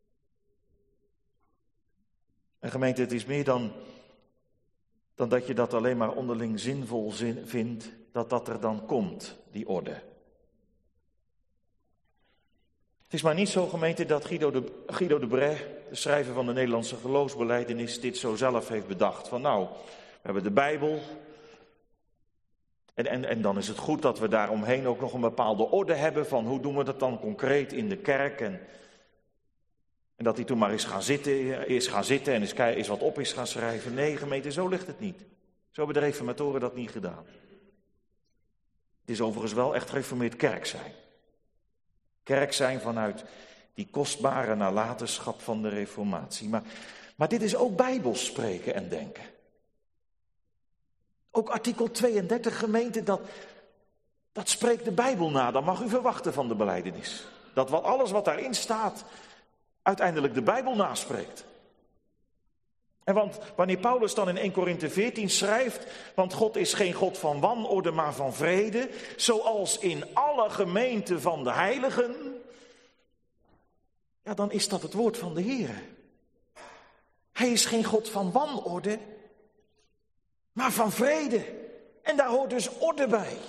En gemeente, het is meer dan dat je dat alleen maar onderling zinvol vindt, dat er dan komt, die orde. Het is maar niet zo, gemeente, dat Guido de Brès, de schrijver van de Nederlandse geloofsbelijdenis, dit zo zelf heeft bedacht. Van nou, we hebben de Bijbel. En dan is het goed dat we daaromheen ook nog een bepaalde orde hebben van hoe doen we dat dan concreet in de kerk. En dat hij toen maar is gaan zitten en eens wat op is gaan schrijven. Nee, gemeente, zo ligt het niet. Zo hebben de reformatoren dat niet gedaan. Het is overigens wel echt gereformeerd kerk zijn. Kerk zijn vanuit die kostbare nalatenschap van de reformatie. Maar dit is ook bijbels spreken en denken. Ook artikel 32, gemeente, dat spreekt de Bijbel na. Dat mag u verwachten van de belijdenis. Dat alles wat daarin staat, uiteindelijk de Bijbel naspreekt. En want wanneer Paulus dan in 1 Korinthe 14 schrijft, want God is geen God van wanorde, maar van vrede, zoals in alle gemeenten van de heiligen, ja, dan is dat het woord van de Heer. Hij is geen God van wanorde, maar van vrede. En daar hoort dus orde bij.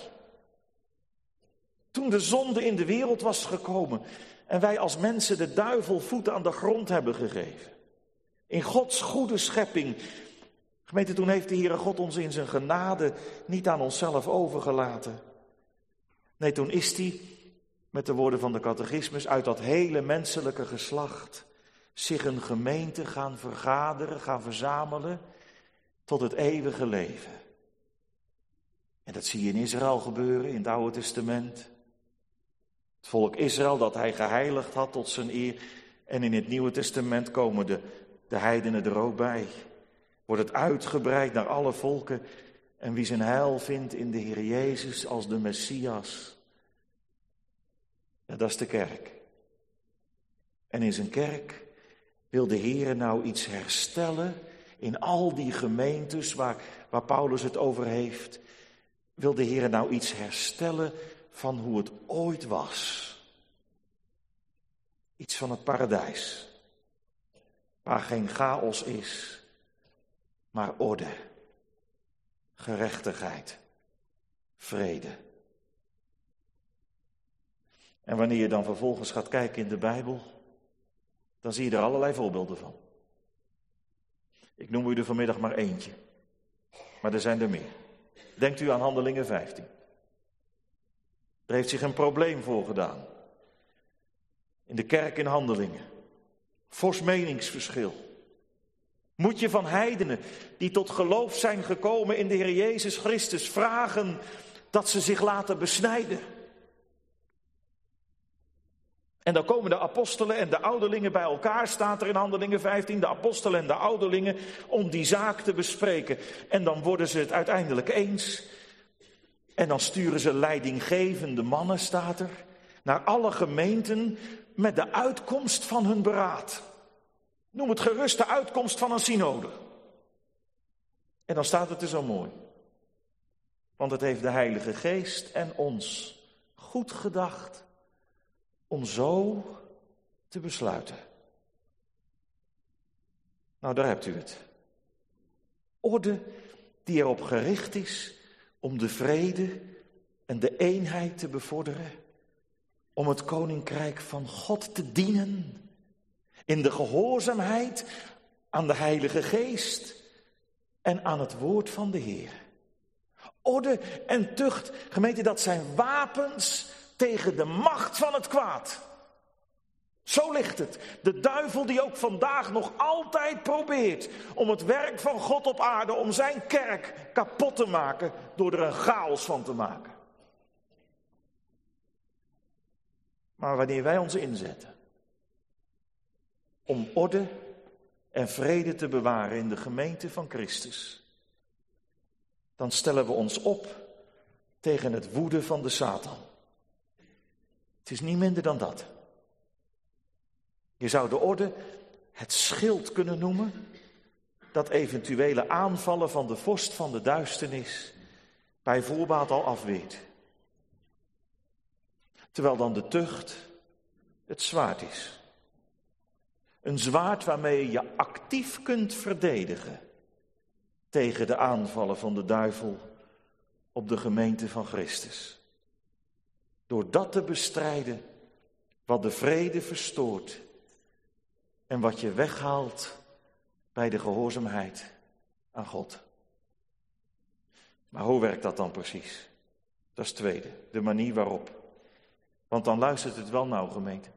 Toen de zonde in de wereld was gekomen en wij als mensen de duivel voeten aan de grond hebben gegeven. In Gods goede schepping. Gemeente, toen heeft de Heere God ons in zijn genade niet aan onszelf overgelaten. Nee, toen is hij, met de woorden van de catechismus, uit dat hele menselijke geslacht zich een gemeente gaan vergaderen, gaan verzamelen tot het eeuwige leven. En dat zie je in Israël gebeuren, in het Oude Testament. Het volk Israël dat hij geheiligd had tot zijn eer. En in het Nieuwe Testament komen de heidenen er ook bij. Wordt het uitgebreid naar alle volken. En wie zijn heil vindt in de Heer Jezus als de Messias. Ja, dat is de kerk. En in zijn kerk wil de Heer nou iets herstellen. In al die gemeentes waar Paulus het over heeft. Wil de Heer nou iets herstellen van hoe het ooit was. Iets van het paradijs. Waar geen chaos is, maar orde, gerechtigheid, vrede. En wanneer je dan vervolgens gaat kijken in de Bijbel, dan zie je er allerlei voorbeelden van. Ik noem u er vanmiddag maar eentje, maar er zijn er meer. Denkt u aan Handelingen 15. Er heeft zich een probleem voorgedaan. In de kerk in Handelingen. Fors meningsverschil. Moet je van heidenen die tot geloof zijn gekomen in de Heer Jezus Christus vragen dat ze zich laten besnijden? En dan komen de apostelen en de ouderlingen bij elkaar, staat er in Handelingen 15, de apostelen en de ouderlingen, om die zaak te bespreken. En dan worden ze het uiteindelijk eens. En dan sturen ze leidinggevende mannen, staat er, naar alle gemeenten met de uitkomst van hun beraad. Noem het gerust de uitkomst van een synode. En dan staat het er zo mooi. Want het heeft de Heilige Geest en ons goed gedacht om zo te besluiten. Nou, daar hebt u het. Orde die erop gericht is om de vrede en de eenheid te bevorderen. Om het koninkrijk van God te dienen. In de gehoorzaamheid aan de Heilige Geest en aan het woord van de Heer. Orde en tucht, gemeente, dat zijn wapens tegen de macht van het kwaad. Zo ligt het. De duivel die ook vandaag nog altijd probeert om het werk van God op aarde, om zijn kerk kapot te maken door er een chaos van te maken. Maar wanneer wij ons inzetten om orde en vrede te bewaren in de gemeente van Christus, dan stellen we ons op tegen het woede van de Satan. Het is niet minder dan dat. Je zou de orde het schild kunnen noemen dat eventuele aanvallen van de vorst van de duisternis bij voorbaat al afweert. Terwijl dan de tucht het zwaard is. Een zwaard waarmee je je actief kunt verdedigen tegen de aanvallen van de duivel op de gemeente van Christus. Door dat te bestrijden wat de vrede verstoort en wat je weghaalt bij de gehoorzaamheid aan God. Maar hoe werkt dat dan precies? Dat is het tweede, de manier waarop. Want dan luistert het wel nauw, gemeente.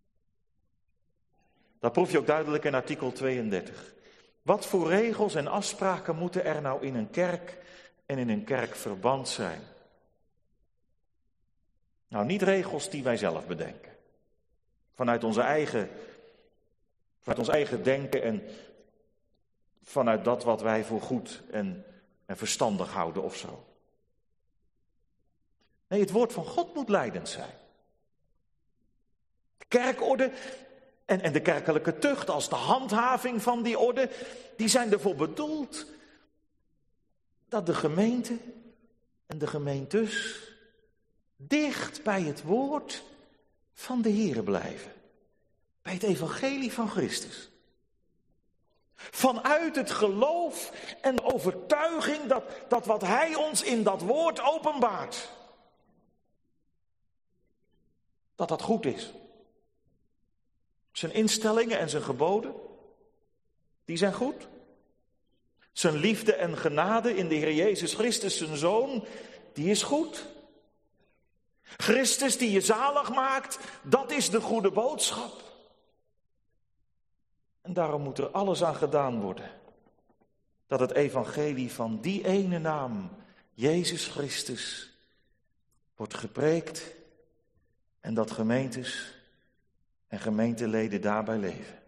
Dat proef je ook duidelijk in artikel 32. Wat voor regels en afspraken moeten er nou in een kerk en in een kerkverband zijn? Nou, niet regels die wij zelf bedenken. Vanuit ons eigen denken en vanuit dat wat wij voor goed en verstandig houden of zo. Nee, het woord van God moet leidend zijn. De kerkorde en de kerkelijke tucht als de handhaving van die orde, die zijn ervoor bedoeld dat de gemeente en de gemeentes dicht bij het woord van de Here blijven. Bij het evangelie van Christus. Vanuit het geloof en overtuiging dat wat Hij ons in dat woord openbaart, dat goed is. Zijn instellingen en zijn geboden, die zijn goed. Zijn liefde en genade in de Heer Jezus Christus, zijn Zoon, die is goed. Christus die je zalig maakt, dat is de goede boodschap. En daarom moet er alles aan gedaan worden dat het evangelie van die ene naam, Jezus Christus, wordt gepreekt en dat gemeentes en gemeenteleden daarbij leven.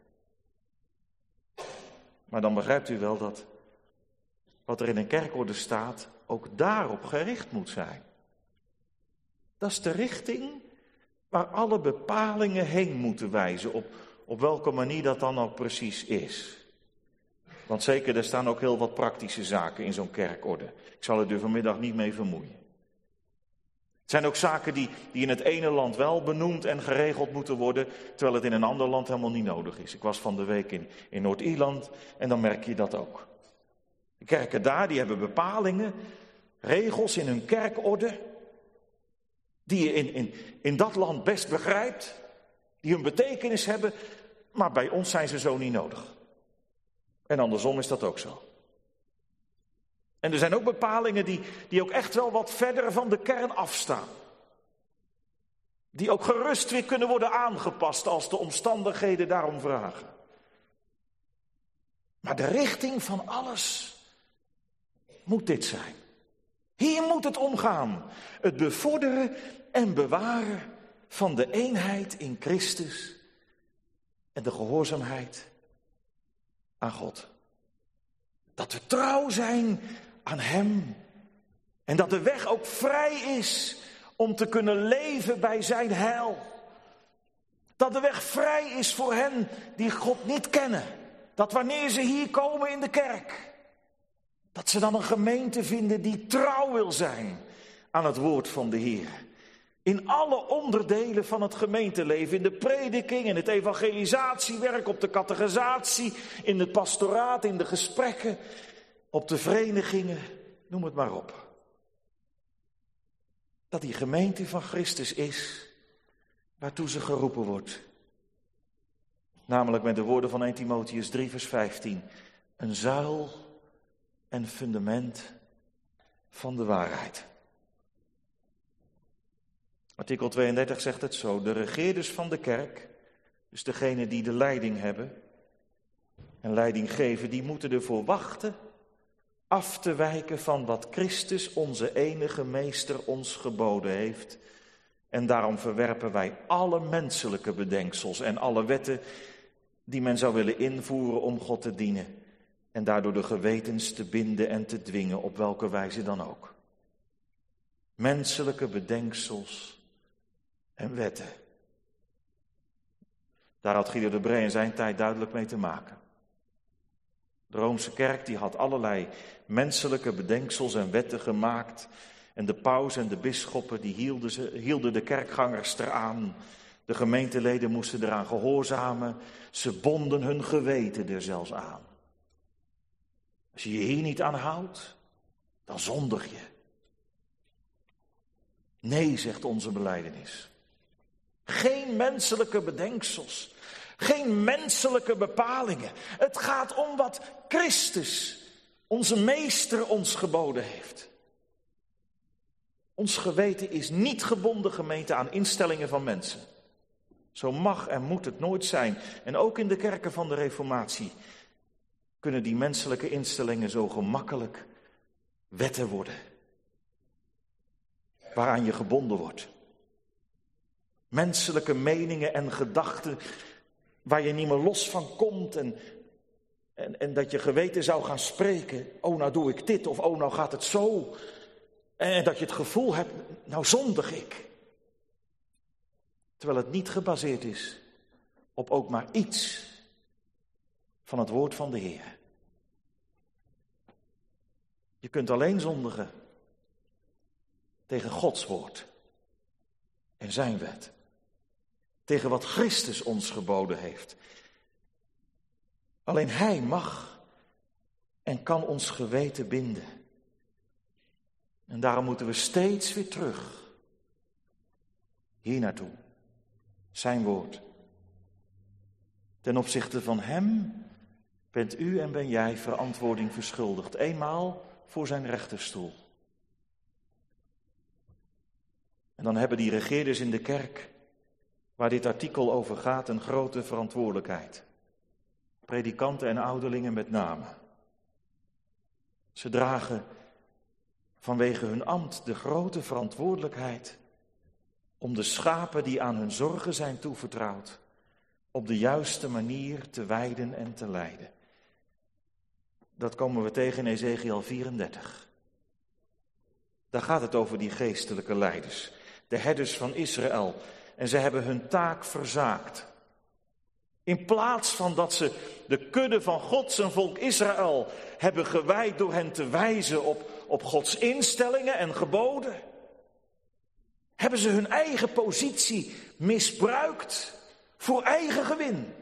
Maar dan begrijpt u wel dat wat er in een kerkorde staat ook daarop gericht moet zijn. Dat is de richting waar alle bepalingen heen moeten wijzen, op welke manier dat dan ook precies is. Want zeker, er staan ook heel wat praktische zaken in zo'n kerkorde. Ik zal er vanmiddag niet mee vermoeien. Het zijn ook zaken die in het ene land wel benoemd en geregeld moeten worden, terwijl het in een ander land helemaal niet nodig is. Ik was van de week in Noord-Ierland en dan merk je dat ook. De kerken daar, die hebben bepalingen, regels in hun kerkorde, die je in dat land best begrijpt, die hun betekenis hebben, maar bij ons zijn ze zo niet nodig. En andersom is dat ook zo. En er zijn ook bepalingen die ook echt wel wat verder van de kern afstaan. Die ook gerust weer kunnen worden aangepast als de omstandigheden daarom vragen. Maar de richting van alles moet dit zijn. Hier moet het omgaan. Het bevorderen en bewaren van de eenheid in Christus en de gehoorzaamheid aan God. Dat we trouw zijn aan Hem en dat de weg ook vrij is om te kunnen leven bij zijn heil. Dat de weg vrij is voor hen die God niet kennen. Dat wanneer ze hier komen in de kerk, dat ze dan een gemeente vinden die trouw wil zijn aan het woord van de Heer. In alle onderdelen van het gemeenteleven, in de prediking, in het evangelisatiewerk, op de catechisatie, in het pastoraat, in de gesprekken, op de verenigingen, noem het maar op. Dat die gemeente van Christus is waartoe ze geroepen wordt. Namelijk met de woorden van 1 Timotheüs 3 vers 15. Een zuil en fundament van de waarheid. Artikel 32 zegt het zo. De regeerders van de kerk, dus degenen die de leiding hebben en leiding geven, die moeten ervoor wachten af te wijken van wat Christus, onze enige meester, ons geboden heeft En daarom verwerpen wij alle menselijke bedenksels en alle wetten die men zou willen invoeren om God te dienen. En daardoor de gewetens te binden en te dwingen, op welke wijze dan ook. Menselijke bedenksels en wetten. Daar had Guido de Bree in zijn tijd duidelijk mee te maken. De Roomse kerk die had allerlei menselijke bedenksels en wetten gemaakt. En de paus en de bisschoppen die hielden de kerkgangers eraan. De gemeenteleden moesten eraan gehoorzamen. Ze bonden hun geweten er zelfs aan. Als je je hier niet aan houdt, dan zondig je. Nee, zegt onze belijdenis. Geen menselijke bedenksels. Geen menselijke bepalingen. Het gaat om wat Christus, onze meester, ons geboden heeft. Ons geweten is niet gebonden, gemeente, aan instellingen van mensen. Zo mag en moet het nooit zijn. En ook in de kerken van de Reformatie kunnen die menselijke instellingen zo gemakkelijk wetten worden. Waaraan je gebonden wordt. Menselijke meningen en gedachten waar je niet meer los van komt en dat je geweten zou gaan spreken. Oh, nou doe ik dit of oh, nou gaat het zo. En dat je het gevoel hebt, nou zondig ik. Terwijl het niet gebaseerd is op ook maar iets van het woord van de Heer. Je kunt alleen zondigen tegen Gods woord en zijn wet. Tegen wat Christus ons geboden heeft. Alleen Hij mag en kan ons geweten binden. En daarom moeten we steeds weer terug. Hier naartoe. Zijn woord. Ten opzichte van Hem bent u en ben jij verantwoording verschuldigd. Eenmaal voor zijn rechterstoel. En dan hebben die regeerders in de kerk, waar dit artikel over gaat, een grote verantwoordelijkheid. Predikanten en ouderlingen met name. Ze dragen vanwege hun ambt de grote verantwoordelijkheid om de schapen die aan hun zorgen zijn toevertrouwd, op de juiste manier te weiden en te leiden. Dat komen we tegen in Ezechiël 34. Daar gaat het over die geestelijke leiders, de herders van Israël. En ze hebben hun taak verzaakt. In plaats van dat ze de kudde van God, zijn volk Israël, hebben gewijd door hen te wijzen op Gods instellingen en geboden, hebben ze hun eigen positie misbruikt voor eigen gewin.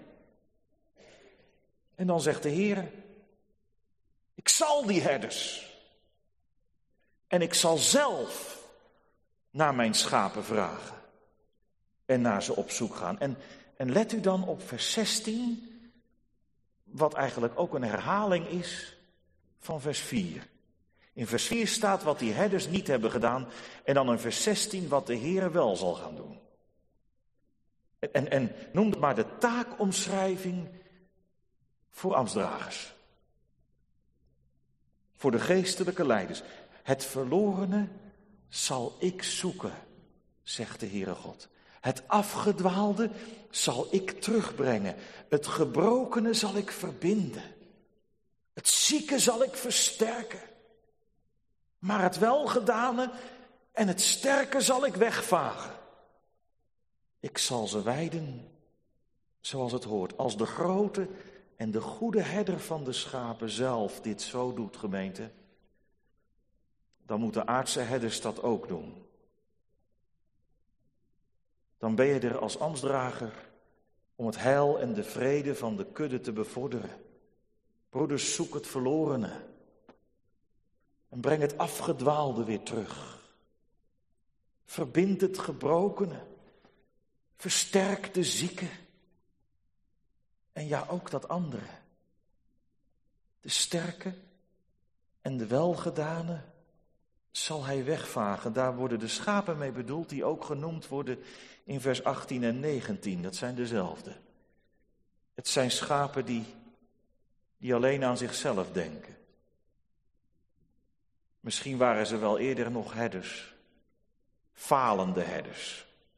En dan zegt de Heer, ik zal die herders en ik zal zelf naar mijn schapen vragen en naar ze op zoek gaan. En let u dan op vers 16, wat eigenlijk ook een herhaling is van vers 4. In vers 4 staat wat die herders niet hebben gedaan en dan in vers 16 wat de Heer wel zal gaan doen. En noem het maar de taakomschrijving voor ambtsdragers. Voor de geestelijke leiders. Het verlorene zal ik zoeken, zegt de Heere God. Het afgedwaalde zal ik terugbrengen. Het gebrokene zal ik verbinden. Het zieke zal ik versterken. Maar het welgedane en het sterke zal ik wegvagen. Ik zal ze weiden zoals het hoort. Als de grote en de goede herder van de schapen zelf dit zo doet, gemeente, dan moeten aardse herders dat ook doen. Dan ben je er als ambtsdrager om het heil en de vrede van de kudde te bevorderen. Broeders, zoek het verlorene en breng het afgedwaalde weer terug. Verbind het gebrokene, versterk de zieke en ja, ook dat andere. De sterke en de welgedane zal hij wegvagen. Daar worden de schapen mee bedoeld die ook genoemd worden in vers 18 en 19. Dat zijn dezelfde. Het zijn schapen die alleen aan zichzelf denken. Misschien waren ze wel eerder nog herders. Falende herders.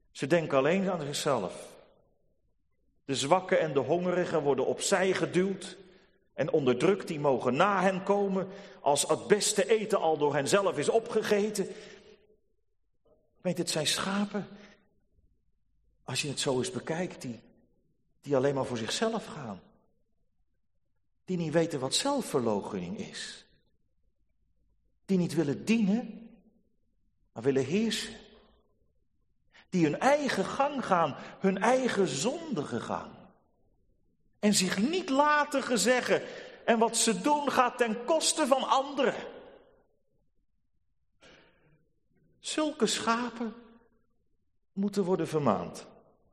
Ze denken alleen aan zichzelf. De zwakken en de hongerigen worden opzij geduwd en onderdrukt. Die mogen na hen komen als het beste eten al door hen zelf is opgegeten. Weet, het zijn schapen, als je het zo eens bekijkt, die alleen maar voor zichzelf gaan. Die niet weten wat zelfverloochening is. Die niet willen dienen, maar willen heersen. Die hun eigen gang gaan, hun eigen zondige gang. En zich niet laten gezeggen. En wat ze doen gaat ten koste van anderen. Zulke schapen moeten worden vermaand.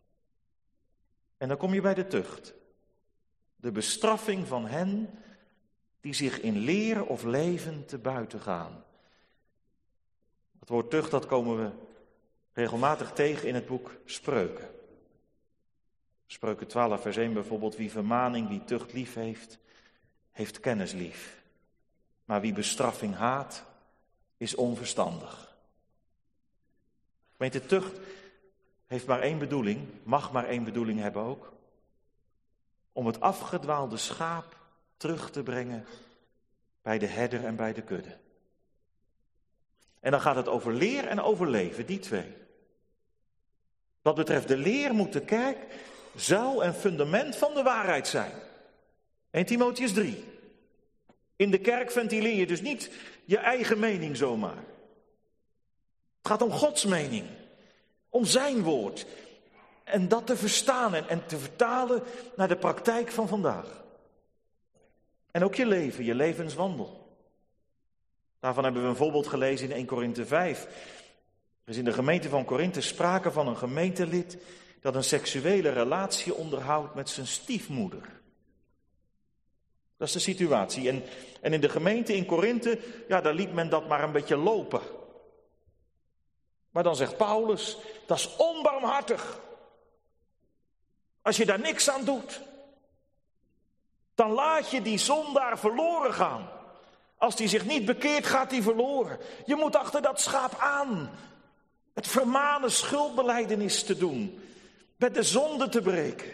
En dan kom je bij de tucht. De bestraffing van hen die zich in leer of leven te buiten gaan. Het woord tucht, dat komen we regelmatig tegen in het boek Spreuken. Spreuken 12 vers 1 bijvoorbeeld. Wie vermaning, wie tucht lief heeft, heeft kennis lief. Maar wie bestraffing haat, is onverstandig. Gemeente, tucht heeft maar één bedoeling, mag maar één bedoeling hebben ook. Om het afgedwaalde schaap terug te brengen bij de herder en bij de kudde. En dan gaat het over leer en over leven, die twee. Wat betreft de leer moet de kerk zuil en fundament van de waarheid zijn. 1 Timotheüs 3. In de kerk ventileer je dus niet je eigen mening zomaar. Het gaat om Gods mening. Om zijn woord. En dat te verstaan en te vertalen naar de praktijk van vandaag. En ook je leven, je levenswandel. Daarvan hebben we een voorbeeld gelezen in 1 Korinthe 5. Er is in de gemeente van Korinthe sprake van een gemeentelid dat een seksuele relatie onderhoudt met zijn stiefmoeder. Dat is de situatie. En in de gemeente in Korinthe, ja, daar liet men dat maar een beetje lopen. Maar dan zegt Paulus, dat is onbarmhartig. Als je daar niks aan doet, dan laat je die zondaar verloren gaan. Als die zich niet bekeert, gaat die verloren. Je moet achter dat schaap aan. Het vermanen schuldbelijdenis te doen. Met de zonde te breken.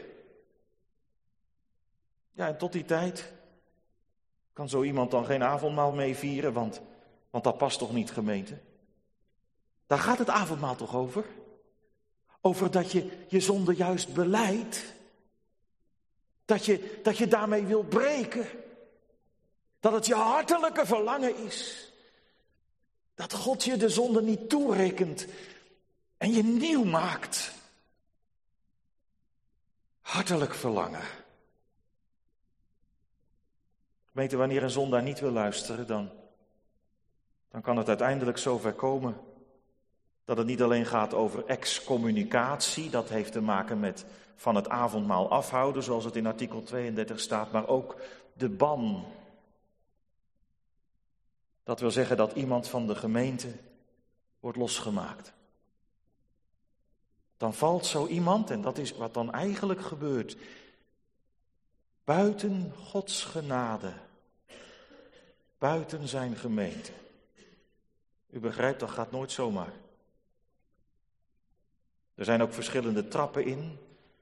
Ja, en tot die tijd kan zo iemand dan geen avondmaal mee vieren, want dat past toch niet, gemeente? Daar gaat het avondmaal toch over? Over dat je je zonde juist belijdt. Dat je daarmee wil breken. Dat het je hartelijke verlangen is. Dat God je de zonde niet toerekent en je nieuw maakt. Hartelijk verlangen. Gemeente, wanneer een zondaar niet wil luisteren, dan kan het uiteindelijk zover komen dat het niet alleen gaat over excommunicatie, dat heeft te maken met van het avondmaal afhouden, zoals het in artikel 32 staat, maar ook de ban. Dat wil zeggen dat iemand van de gemeente wordt losgemaakt. Dan valt zo iemand, en dat is wat dan eigenlijk gebeurt, buiten Gods genade, buiten zijn gemeente. U begrijpt, dat gaat nooit zomaar. Er zijn ook verschillende trappen in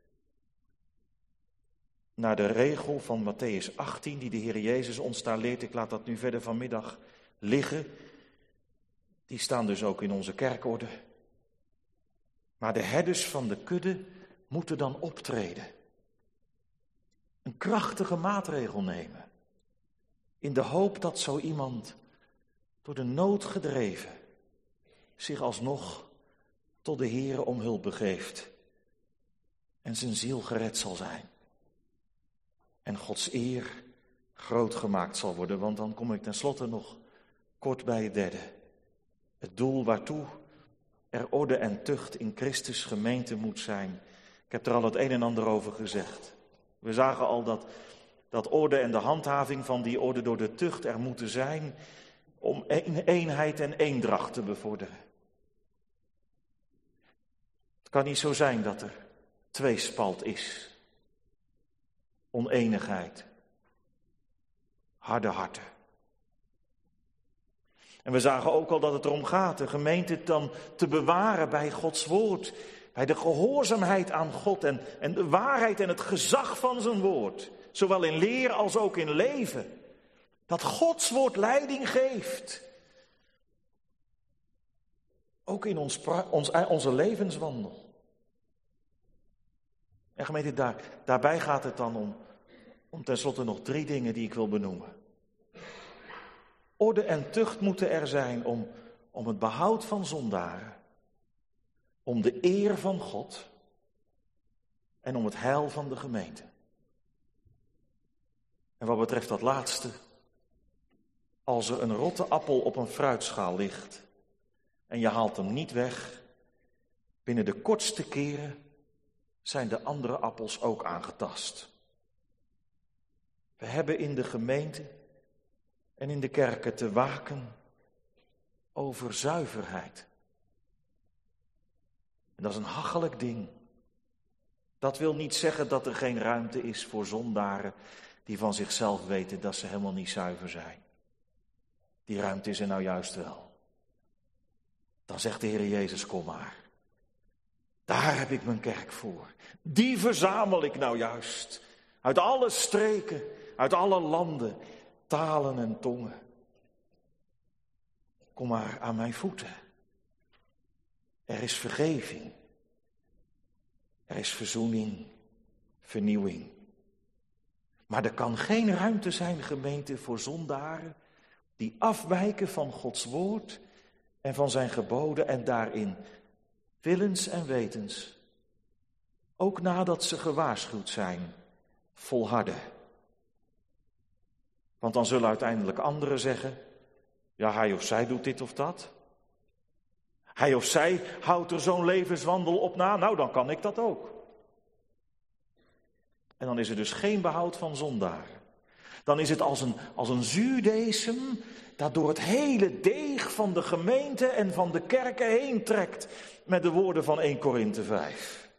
naar de regel van Mattheüs 18, die de Heer Jezus ons daar leert. Ik laat dat nu verder vanmiddag liggen. Die staan dus ook in onze kerkorde. Maar de herders van de kudde moeten dan optreden. Een krachtige maatregel nemen. In de hoop dat zo iemand door de nood gedreven zich alsnog tot de Heere om hulp begeeft. En zijn ziel gered zal zijn. En Gods eer groot gemaakt zal worden. Want dan kom ik tenslotte nog kort bij het derde. Het doel waartoe er orde en tucht in Christus gemeente moet zijn. Ik heb er al het een en ander over gezegd. We zagen al dat orde en de handhaving van die orde door de tucht er moeten zijn om eenheid en eendracht te bevorderen. Het kan niet zo zijn dat er tweespalt is. Oneenigheid. Harde harten. En we zagen ook al dat het erom gaat de gemeente dan te bewaren bij Gods woord. bij de gehoorzaamheid aan God en de waarheid en het gezag van zijn woord. Zowel in leer als ook in leven. Dat Gods woord leiding geeft. Ook in onze levenswandel. En gemeente, daarbij gaat het dan om tenslotte nog 3 dingen die ik wil benoemen. Orde en tucht moeten er zijn om het behoud van zondaren. Om de eer van God. En om het heil van de gemeente. En wat betreft dat laatste. Als er een rotte appel op een fruitschaal ligt. En je haalt hem niet weg. Binnen de kortste keren zijn de andere appels ook aangetast. We hebben in de gemeente en in de kerken te waken over zuiverheid. En dat is een hachelijk ding. Dat wil niet zeggen dat er geen ruimte is voor zondaren die van zichzelf weten dat ze helemaal niet zuiver zijn. Die ruimte is er nou juist wel. Dan zegt de Heer Jezus, kom maar. Daar heb ik mijn kerk voor. Die verzamel ik nou juist. Uit alle streken, uit alle landen, talen en tongen. Kom maar aan mijn voeten. Er is vergeving. Er is verzoening, vernieuwing. Maar er kan geen ruimte zijn, gemeente, voor zondaren die afwijken van Gods woord en van zijn geboden en daarin willens en wetens, ook nadat ze gewaarschuwd zijn, volharden. Want dan zullen uiteindelijk anderen zeggen, ja, hij of zij doet dit of dat. Hij of zij houdt er zo'n levenswandel op na, nou dan kan ik dat ook. En dan is er dus geen behoud van zondaren. Dan is het als een zuurdesem dat door het hele deeg van de gemeente en van de kerken heen trekt met de woorden van 1 Korinthe 5.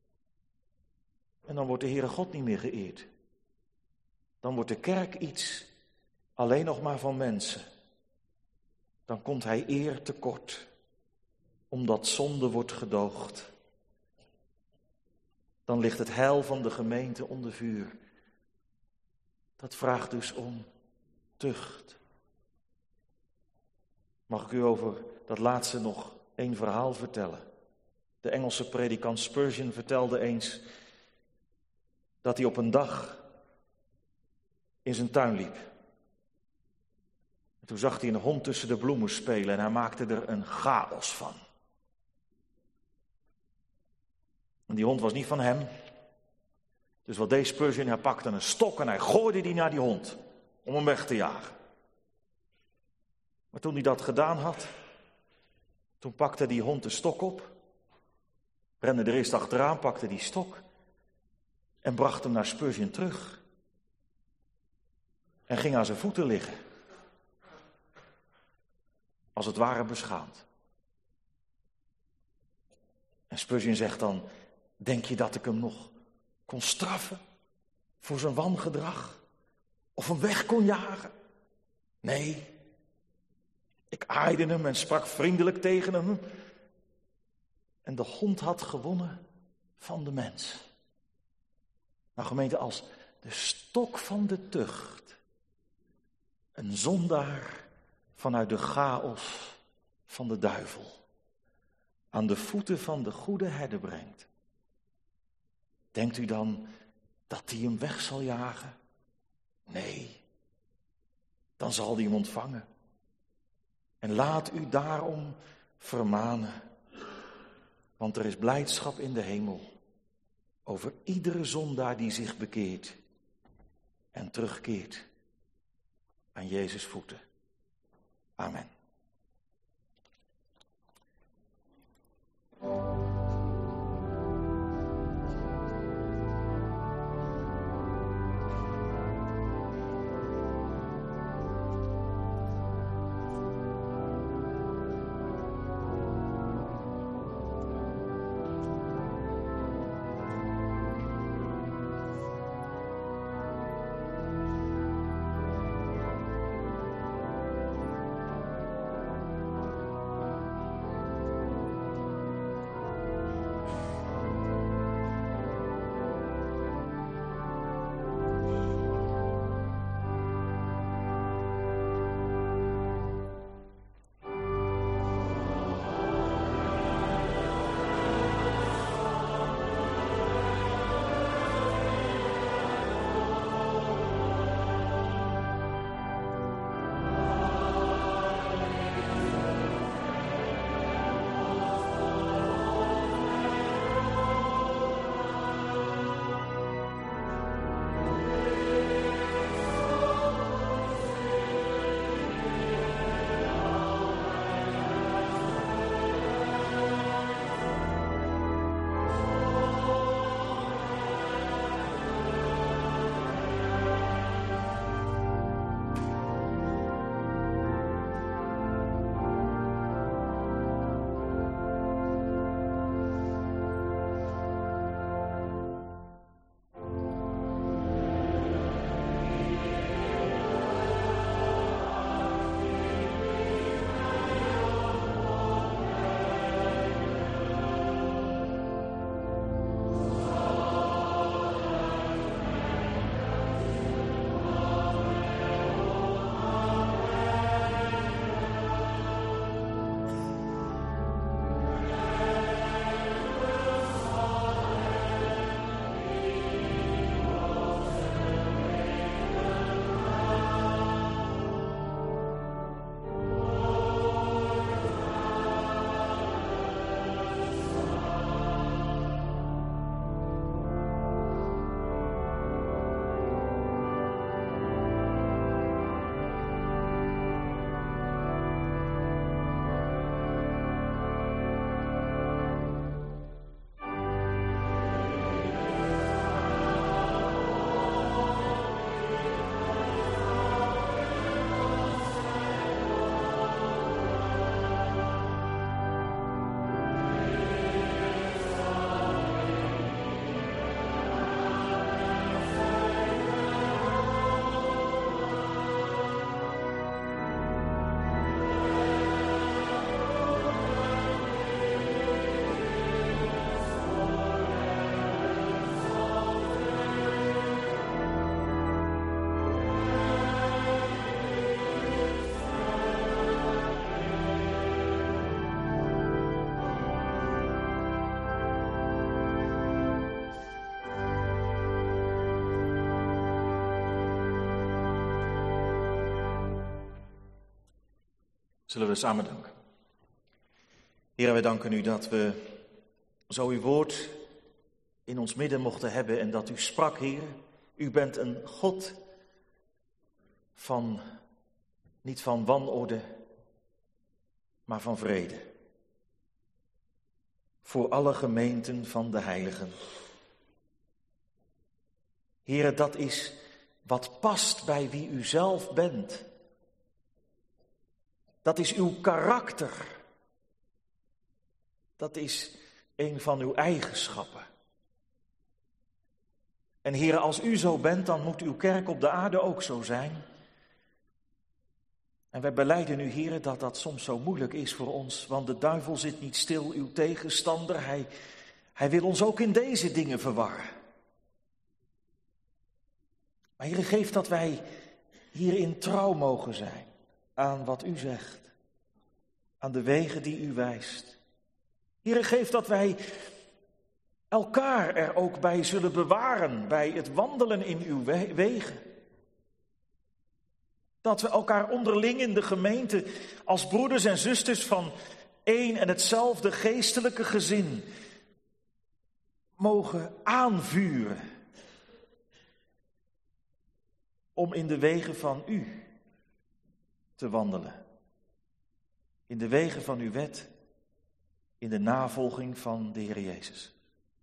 En dan wordt de Heere God niet meer geëerd. Dan wordt de kerk iets alleen nog maar van mensen. Dan komt hij eer tekort, omdat zonde wordt gedoogd. Dan ligt het heil van de gemeente onder vuur. Dat vraagt dus om tucht. Mag ik u over dat laatste nog 1 verhaal vertellen? De Engelse predikant Spurgeon vertelde eens dat hij op een dag in zijn tuin liep. En toen zag hij een hond tussen de bloemen spelen en hij maakte er een chaos van. En die hond was niet van hem. Dus wat deed Spurgeon? Hij pakte een stok en hij gooide die naar die hond. Om hem weg te jagen. Maar toen hij dat gedaan had. Toen pakte die hond de stok op. Rende er eerst achteraan, pakte die stok. En bracht hem naar Spurgeon terug. En ging aan zijn voeten liggen. Als het ware beschaamd. En Spurgeon zegt dan, denk je dat ik hem nog kon straffen voor zijn wangedrag? Of hem weg kon jagen? Nee. Ik aaide hem en sprak vriendelijk tegen hem. En de hond had gewonnen van de mens. Nou gemeente, als de stok van de tucht een zondaar vanuit de chaos van de duivel aan de voeten van de goede herder brengt, denkt u dan dat hij hem weg zal jagen? Nee, dan zal hij hem ontvangen. En laat u daarom vermanen, want er is blijdschap in de hemel over iedere zondaar die zich bekeert en terugkeert aan Jezus' voeten. Amen. Zullen we samen danken. Heer, wij danken u dat we zo uw woord in ons midden mochten hebben en dat u sprak, Heer. U bent een God van, niet van wanorde, maar van vrede. Voor alle gemeenten van de heiligen. Heer, dat is wat past bij wie u zelf bent. Dat is uw karakter. Dat is een van uw eigenschappen. En Heer, als u zo bent, dan moet uw kerk op de aarde ook zo zijn. En wij belijden u, Heer, dat dat soms zo moeilijk is voor ons, want de duivel zit niet stil, uw tegenstander. Hij wil ons ook in deze dingen verwarren. Maar Heer, geef dat wij hierin trouw mogen zijn aan wat u zegt, aan de wegen die u wijst. Heer, geef dat wij elkaar er ook bij zullen bewaren, bij het wandelen in uw wegen. Dat we elkaar onderling in de gemeente als broeders en zusters van één en hetzelfde geestelijke gezin mogen aanvuren om in de wegen van u te wandelen. In de wegen van uw wet, in de navolging van de Heer Jezus.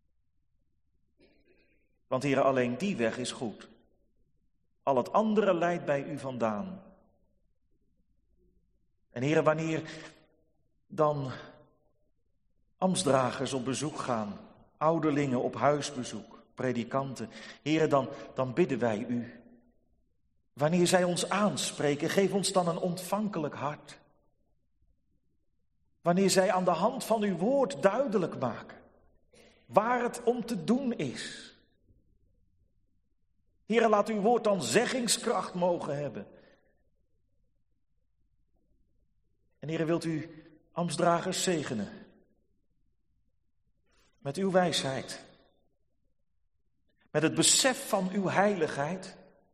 Want Heer, alleen die weg is goed. Al het andere leidt bij u vandaan. En Heer, wanneer dan ambtsdragers op bezoek gaan, ouderlingen op huisbezoek, predikanten, Heer, dan bidden wij u. Wanneer zij ons aanspreken, geef ons dan een ontvankelijk hart. Wanneer zij aan de hand van uw woord duidelijk maken waar het om te doen is. Heer, laat uw woord dan zeggingskracht mogen hebben. En Heer, wilt u ambtsdragers zegenen met uw wijsheid, met het besef van uw heiligheid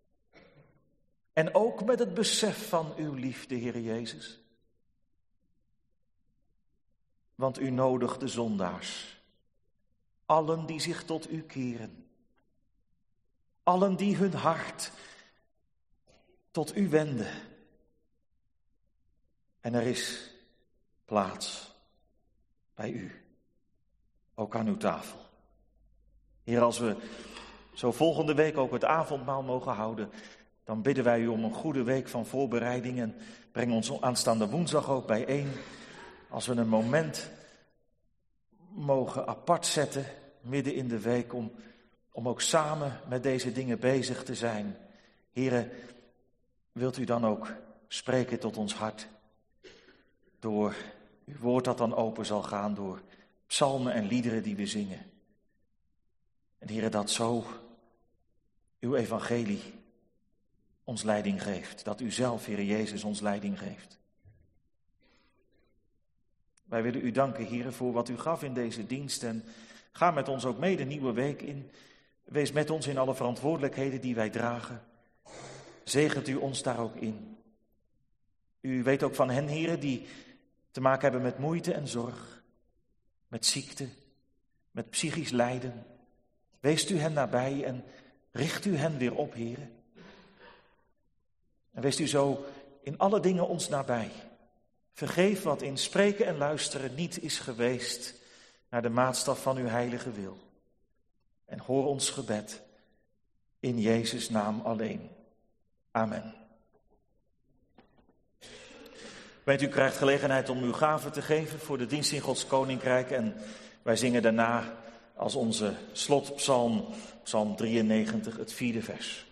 en ook met het besef van uw liefde, Heer Jezus. Want u nodigt de zondaars, allen die zich tot u keren, allen die hun hart tot u wenden. En er is plaats bij u, ook aan uw tafel. Heer, als we zo volgende week ook het avondmaal mogen houden, dan bidden wij u om een goede week van voorbereiding en breng ons aanstaande woensdag ook bijeen. Als we een moment mogen apart zetten, midden in de week, om ook samen met deze dingen bezig te zijn. Here, wilt u dan ook spreken tot ons hart, door uw woord dat dan open zal gaan, door psalmen en liederen die we zingen. En Here, dat zo uw evangelie ons leiding geeft, dat u zelf, Heer Jezus, ons leiding geeft. Wij willen u danken, Heer, voor wat u gaf in deze dienst en ga met ons ook mee de nieuwe week in. Wees met ons in alle verantwoordelijkheden die wij dragen. Zegent u ons daar ook in. U weet ook van hen, Heer, die te maken hebben met moeite en zorg, met ziekte, met psychisch lijden. Weest u hen nabij en richt u hen weer op, Heer. En weest u zo in alle dingen ons nabij. Vergeef wat in spreken en luisteren niet is geweest naar de maatstaf van uw heilige wil. En hoor ons gebed in Jezus' naam alleen. Amen. Weet u krijgt gelegenheid om uw gaven te geven voor de dienst in Gods Koninkrijk. En wij zingen daarna als onze slotpsalm, psalm 93, het 4e vers.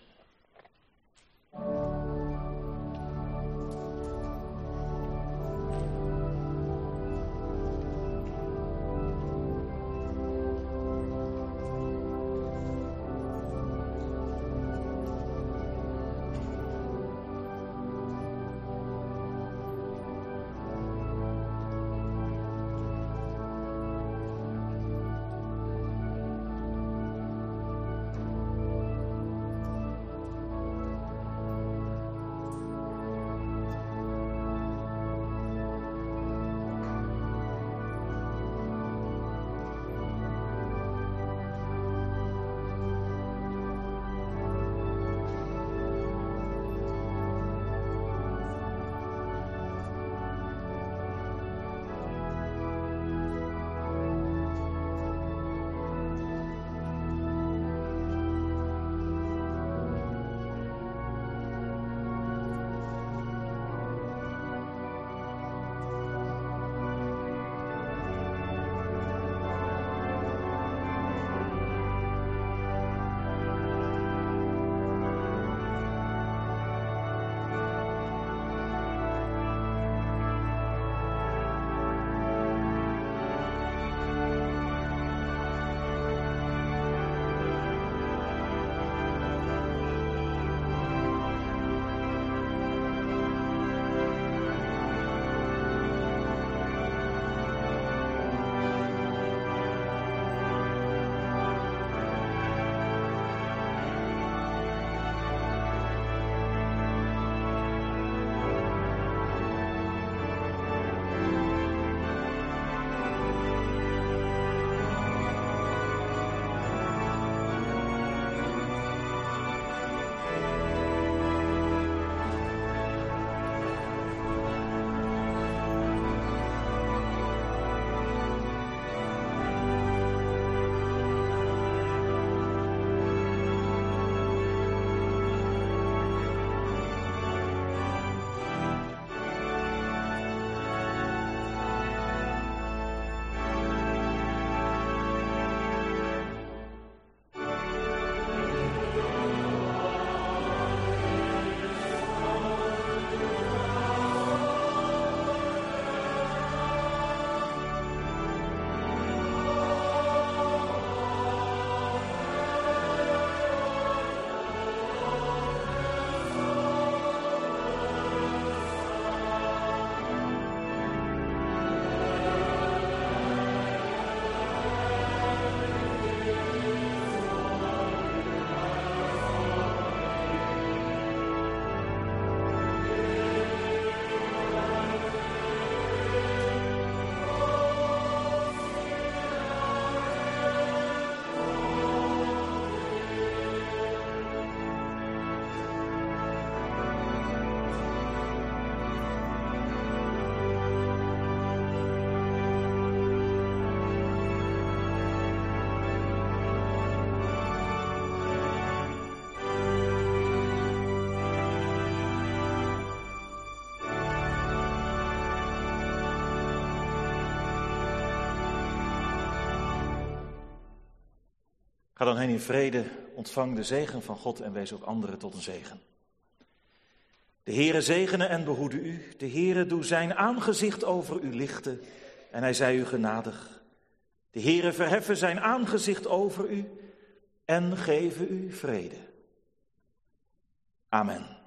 Ga dan heen in vrede, ontvang de zegen van God en wees ook anderen tot een zegen. De Heere zegene en behoede u. De Heere doe zijn aangezicht over u lichten en hij zij u genadig. De Heere verheffen zijn aangezicht over u en geven u vrede. Amen.